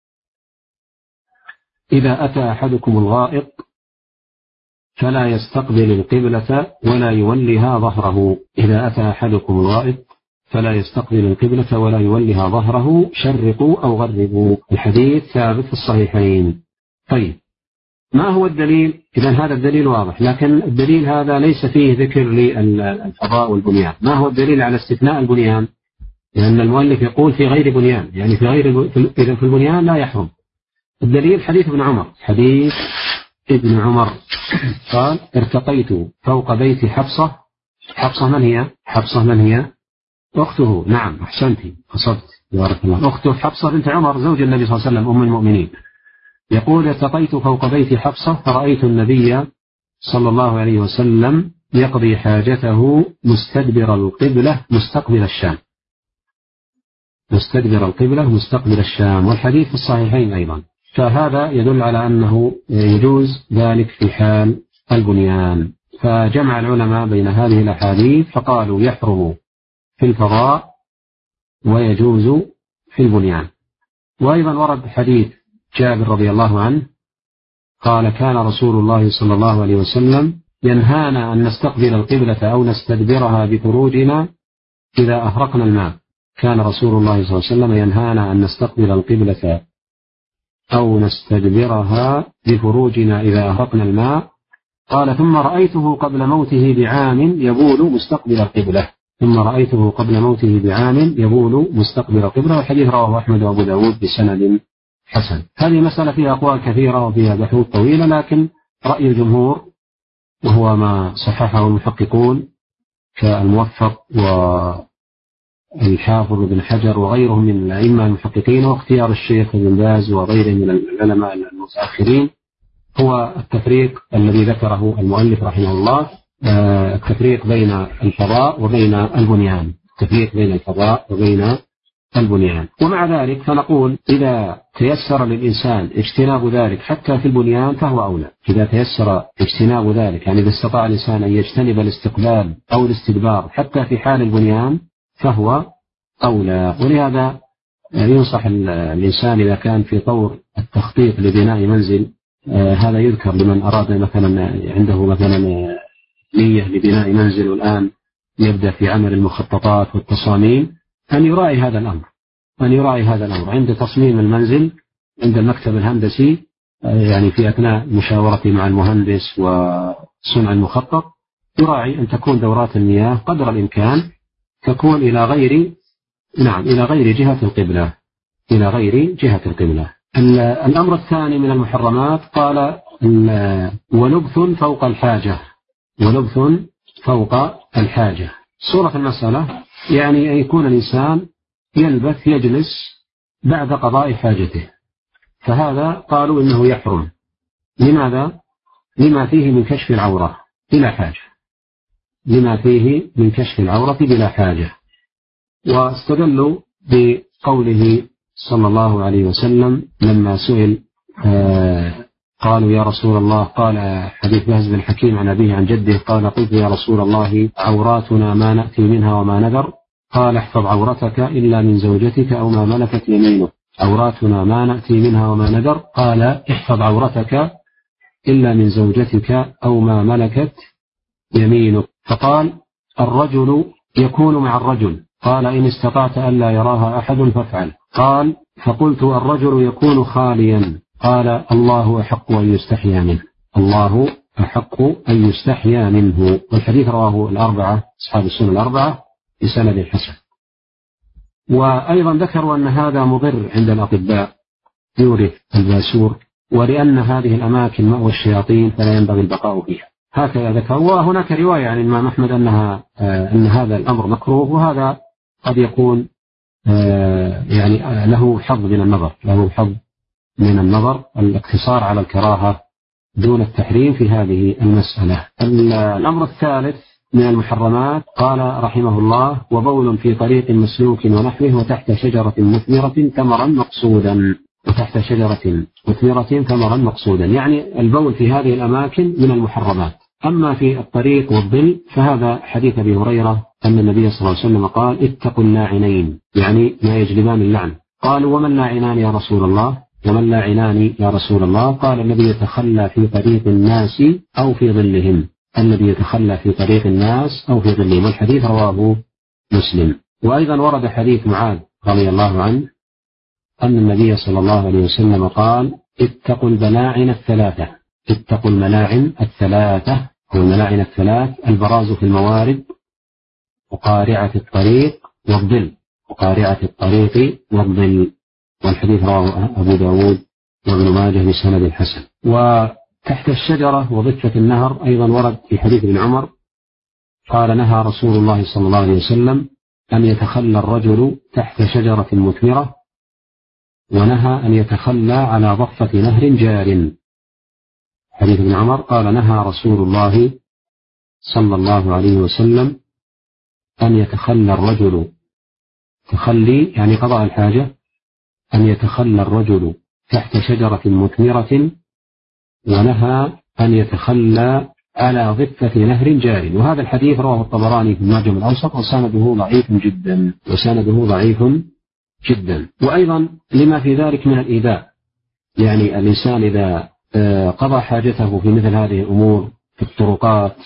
Speaker 1: إذا أتى أحدكم الغائط فلا يستقبل القبلة ولا يولها ظهره. إذا أتى أحدكم الغائط فلا يستقبل القبلة ولا يولها ظهره، شرقوا أو غربوا. الحديث ثابت في الصحيحين. طيب، ما هو الدليل؟ إذا هذا الدليل واضح، لكن الدليل هذا ليس فيه ذكر للفضاء والبنيان. ما هو الدليل على استثناء البنيان؟ لأن المؤلف يقول في غير بنيان، يعني في غير إذا في البنيان لا يحرم. الدليل حديث ابن عمر حديث ابن عمر قال: ارتقيت فوق بيت حفصة. حفصة من هي؟ حفصة من هي؟ أخته. نعم، أحسنتي، أصبت، بارك الله. أخته حفصة بنت عمر زوج النبي صلى الله عليه وسلم أم المؤمنين. يقول: ارتقيت فوق بيت حفصة فرأيت النبي صلى الله عليه وسلم يقضي حاجته مستدبر القبلة مستقبل الشام. مستدبر القبلة مستقبل الشام. والحديث في الصحيحين أيضا. فهذا يدل على أنه يجوز ذلك في حال البنيان. فجمع العلماء بين هذه الأحاديث فقالوا يحرم في الفضاء ويجوز في البنيان. وأيضا ورد حديث جابر رضي الله عنه قال كان رسول الله صلى الله عليه وسلم ينهانا أن نستقبل القبلة أو نستدبرها بفروجنا إذا أهرقنا الماء. كان رسول الله صلى الله عليه وسلم ينهانا أن نستقبل القبلة أو نستدبرها بفروجنا إذا أهرقنا الماء. قال ثم رأيته قبل موته بعام يبول مستقبل القبلة ثم رأيته قبل موته بعام يبول مستقبل القبلة. والحديث رواه أحمد وأبو داود بسند حسن. هذه مسألة فيها أقوال كثيرة وفيها بحوث طويلة، لكن رأي الجمهور وهو ما صححه المحققون كالموفق والحافظ بن حجر وغيرهم من الأئمة المحققين واختيار الشيخ ابن باز وغيره من العلماء المتأخرين هو التفريق الذي ذكره المؤلف رحمه الله، التفريق بين الفضاء وبين البنيان التفريق بين الفضاء وبين البنيان. ومع ذلك فنقول إذا تيسر للإنسان اجتناب ذلك حتى في البنيان فهو أولى. إذا تيسر اجتناب ذلك يعني إذا استطاع الإنسان أن يجتنب الاستقبال أو الاستدبار حتى في حال البنيان فهو أولى. ولهذا ينصح الإنسان إذا كان في طور التخطيط لبناء منزل، هذا يذكر لمن أراد مثلا عنده مثلا نية لبناء منزل والآن يبدأ في عمل المخططات والتصاميم، أن يراعي هذا الأمر أن يراعي هذا الأمر عند تصميم المنزل عند المكتب الهندسي، يعني في أثناء مشاورته مع المهندس وصنع المخطط يراعي أن تكون دورات المياه قدر الإمكان تكون إلى غير نعم إلى غير جهة القبلة إلى غير جهة القبلة. الأمر الثاني من المحرمات قال ولبث فوق الحاجة ولبث فوق الحاجة. صورة المسألة يعني أن يكون الإنسان يلبث يجلس بعد قضاء حاجته، فهذا قالوا إنه يحرم. لماذا؟ لما فيه من كشف العورة بلا حاجة لما فيه من كشف العورة بلا حاجة. واستدلوا بقوله صلى الله عليه وسلم لما سئل آه قالوا يا رسول الله، قال حديث بهز بن حكيم عن أبيه عن جده قال قلت يا رسول الله عوراتنا ما نأتي منها وما نذر، قال احفظ عورتك إلا من زوجتك أو ما ملكت يمينك. عوراتنا ما نأتي منها وما نذر، قال احفظ عورتك إلا من زوجتك أو ما ملكت يمينك. فقال الرجل يكون مع الرجل، قال إن استطعت ألا يراها أحد فافعل. قال فقلت الرجل يكون خاليا، قال الله أحق أن يستحيا منه الله أحق أن يستحيا منه. والحديث رواه الأربعة أصحاب السنة الأربعة بسند حسن. وأيضا ذكروا أن هذا مضر عند الأطباء يورث الباسور، ولأن هذه الأماكن مأوى الشياطين فلا ينبغي البقاء فيها، هكذا ذكر. وهناك رواية عن الإمام أحمد أنها أن هذا الأمر مكروه، وهذا قد يكون يعني له حظ من النظر له حظ من النظر الاقتصار على الكراهة دون التحريم في هذه المسألة. الأمر الثالث من المحرمات قال رحمه الله وبول في طريق مسلوك ونحوه وتحت شجرة مثمرة ثمرا مقصودا وتحت شجرة مثمرة ثمرا مقصودا، يعني البول في هذه الأماكن من المحرمات. أما في الطريق والظل فهذا حديث أبي هريرة أن النبي صلى الله عليه وسلم قال اتقوا اللاعنين، يعني ما يجلبان اللعن. قالوا وما اللاعنان يا رسول الله وما اللاعنان يا رسول الله؟ قال الذي يتخلى في طريق الناس أو في ظلهم الذي يتخلى في طريق الناس أو في ظلهم. والحديث رواه مسلم. وأيضا ورد حديث معاذ رضي الله عنه أن النبي صلى الله عليه وسلم قال اتقوا الملاعن الثلاثة اتقوا الملاعن الثلاثة والملاعن الثلاث البراز في الموارد وقارعة الطريق والظل وقارعة الطريق والظل. والحديث رواه أبو داود وابن ماجه بسند حسن. وتحت الشجرة وضفة النهر أيضا ورد في حديث ابن عمر قال نهى رسول الله صلى الله عليه وسلم أن يتخلى الرجل تحت شجرة مثمرة، ونهى أن يتخلى على ضفة نهر جار. حديث ابن عمر قال نهى رسول الله صلى الله عليه وسلم أن يتخلى الرجل تخلي يعني قضاء الحاجة أن يتخلى الرجل تحت شجرة مثمرة ونهى أن يتخلى على ضفة نهر جار. وهذا الحديث رواه الطبراني في المعجم الأوسط وسنده ضعيف جدا وسنده ضعيف جدا. وأيضا لما في ذلك من الإيذاء، يعني الإنسان إذا قضى حاجته في مثل هذه الأمور في الطرقات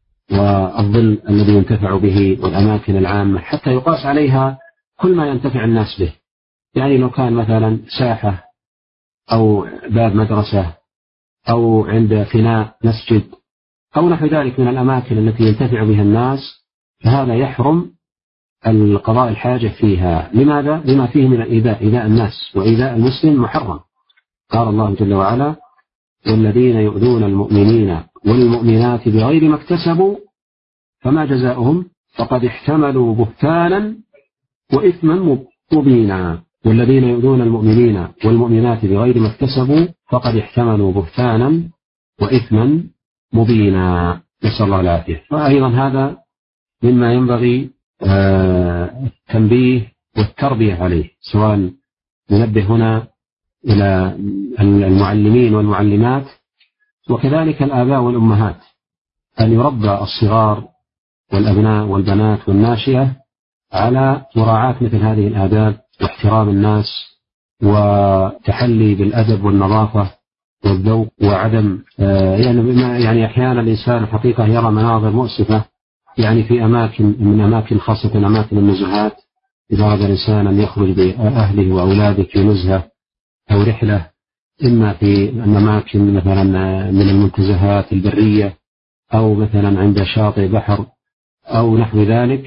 Speaker 1: والظل الذي ينتفع به والأماكن العامة حتى يقاس عليها كل ما ينتفع الناس به، يعني لو كان مثلا ساحة أو باب مدرسة أو عند فناء مسجد أو نحو ذلك من الأماكن التي ينتفع بها الناس، فهذا يحرم القضاء الحاجة فيها. لماذا؟ لما فيه من الإيذاء، إيذاء الناس وإيذاء المسلم محرم. قال الله جل وعلا: والذين يؤذون المؤمنين والمؤمنات بغير ما اكتسبوا فما جزاؤهم فقد احتملوا بهتانا وإثما مبينا. والذين يؤذون المؤمنين والمؤمنات بغير ما اكتسبوا فقد احتملوا بهتانا وإثما مبينا، نسأل الله العافية. وأيضا هذا مما ينبغي التنبيه والتربية عليه، سواء ننبه هنا إلى المعلمين والمعلمات وكذلك الآباء والأمهات أن يربى الصغار والأبناء والبنات والناشئة على مراعاة مثل هذه الآداب واحترام الناس وتحلي بالأدب والنظافة والذوق وعدم يعني يعني أحيانا الإنسان حقيقة يرى مناظر مؤسفة يعني في أماكن من أماكن خاصة أماكن النزهات، إذا أراد الإنسان أن يخرج بأهله وأولاده في نزهة أو رحلة إما في أماكن مثلا من المنتزهات البرية أو مثلا عند شاطئ بحر أو نحو ذلك،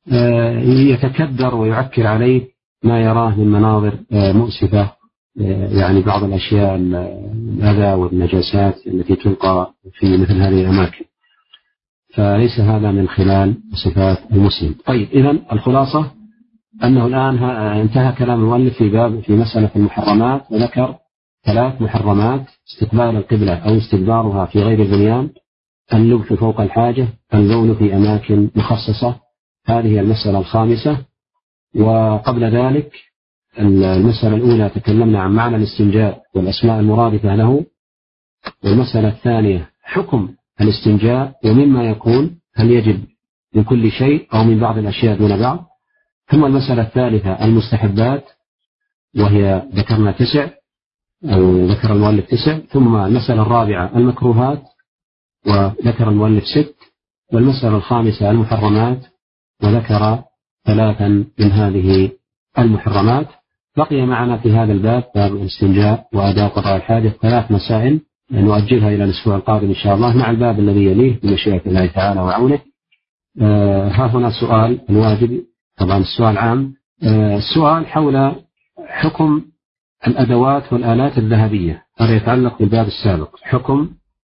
Speaker 1: يتكدر ويعكر عليه ما يراه من مناظر مؤسفة، يعني بعض الأشياء الأذى والنجاسات التي تلقى في مثل هذه الأماكن، فليس هذا من خلال صفات المسلم. طيب، إذن الخلاصة أنه الآن انتهى كلام المؤلف في باب في مسألة المحرمات، وذكر ثلاث محرمات: استقبال القبلة أو استدبارها في غير البنيان، اللبث فوق الحاجة، البول في أماكن مخصصة. هذه المسألة الخامسة. وقبل ذلك المسألة الأولى تكلمنا عن معنى الاستنجاء والأسماء المرادفة له، والمسألة الثانية حكم الاستنجاء ومما يكون، هل يجب من كل شيء أو من بعض الأشياء دون بعض. ثم المسألة الثالثة المستحبات، وهي ذكرنا تسع أو ذكر المؤلف تسع. ثم المسألة الرابعة المكروهات، وذكر المؤلف ست. والمسألة الخامسة المحرمات، وذكر ثلاثا من هذه المحرمات. بقي معنا في هذا الباب باب الاستنجاء وأداء قضاء الحاجة ثلاث مسائل نؤجلها إلى الأسبوع القادم إن شاء الله، مع الباب الذي يليه بمشيئة الله تعالى وعونه. آه ها هنا سؤال الواجب، طبعا السؤال عام. آه السؤال حول حكم الأدوات والآلات الذهبية، هذا يتعلق بالباب السابق، حكم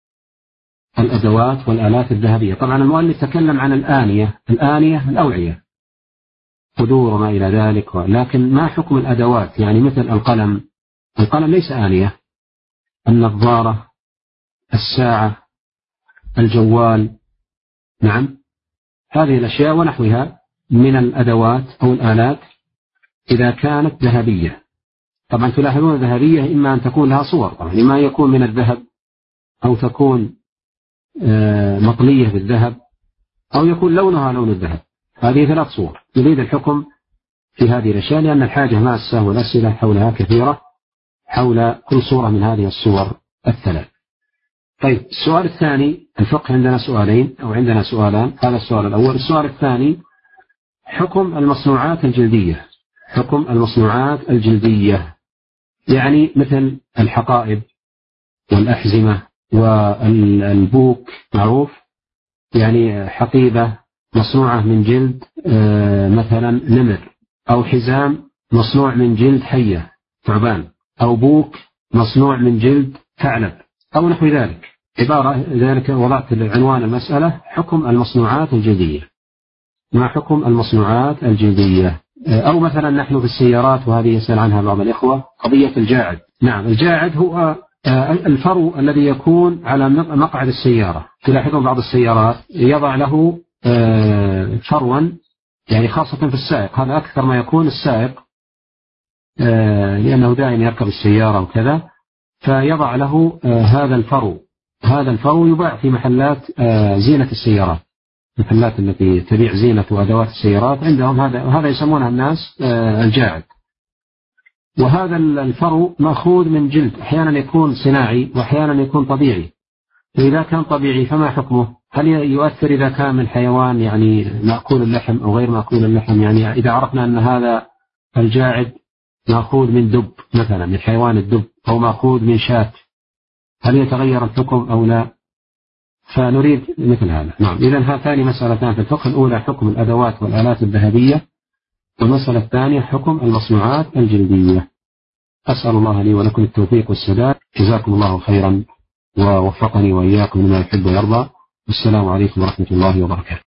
Speaker 1: الأدوات والآلات الذهبية. طبعا المؤلف تكلم عن الآنية، الآنية الأوعية، قدور وما إلى ذلك، لكن ما حكم الأدوات؟ يعني مثل القلم، القلم ليس آنية، النظارة، الساعة، الجوال، نعم، هذه الأشياء ونحوها من الأدوات أو الآلات إذا كانت ذهبية. طبعا تلاحظون الذهبية إما أن تكون لها صور، طبعا إما يكون من الذهب أو تكون مطلية بالذهب أو يكون لونها لون الذهب. هذه ثلاث صور. يريد الحكم في هذه الأشياء لأن الحاجة ماسة والأسئلة حولها كثيرة حول كل صورة من هذه الصور الثلاث. طيب، السؤال الثاني، الفقه عندنا سؤالين أو عندنا سؤالان، هذا السؤال الأول. السؤال الثاني حكم المصنوعات الجلدية، حكم المصنوعات الجلدية، يعني مثل الحقائب والأحزمة والبوك، معروف، يعني حقيبة مصنوعة من جلد مثلا نمر، أو حزام مصنوع من جلد حية ثعبان، أو بوك مصنوع من جلد ثعلب أو نحو ذلك. عبارة ذلك وضعت عنوان المسألة حكم المصنوعات الجلدية. ما حكم المصنوعات الجلدية؟ أو مثلا نحن في السيارات، وهذه يسأل عنها بعض الإخوة، قضية الجاعد. نعم، الجاعد هو الفرو الذي يكون على مقعد السيارة. تلاحظون بعض السيارات يضع له فروا، يعني خاصة في السائق، هذا أكثر ما يكون السائق لأنه دائما يركب السيارة وكذا، فيضع له هذا الفرو. هذا الفرو يباع في محلات زينة السيارات، محلات التي تبيع زينة وأدوات السيارات عندهم هذا، وهذا يسمونه الناس الجاعد. وهذا الفرو مأخوذ من جلد، أحيانا يكون صناعي وأحيانا يكون طبيعي. فإذا كان طبيعي فما حكمه؟ هل يؤثر إذا كان من حيوان يعني مأكول اللحم أو غير مأكول اللحم؟ يعني إذا عرفنا أن هذا الجاعد مأخوذ من دب مثلا، من حيوان الدب، أو مأخوذ من شاة، هل يتغير الحكم أو لا؟ فنريد مثل هذا. نعم، إذن هاتان مسألتان في الفقه: الأولى حكم الأدوات والآلات الذهبية، والمسألة الثانية حكم المصنوعات الجلدية. أسأل الله لي ولكم التوفيق والسداد، جزاكم الله خيرا ووفقني وإياكم لما يحب ويرضى. والسلام عليكم ورحمة الله وبركاته.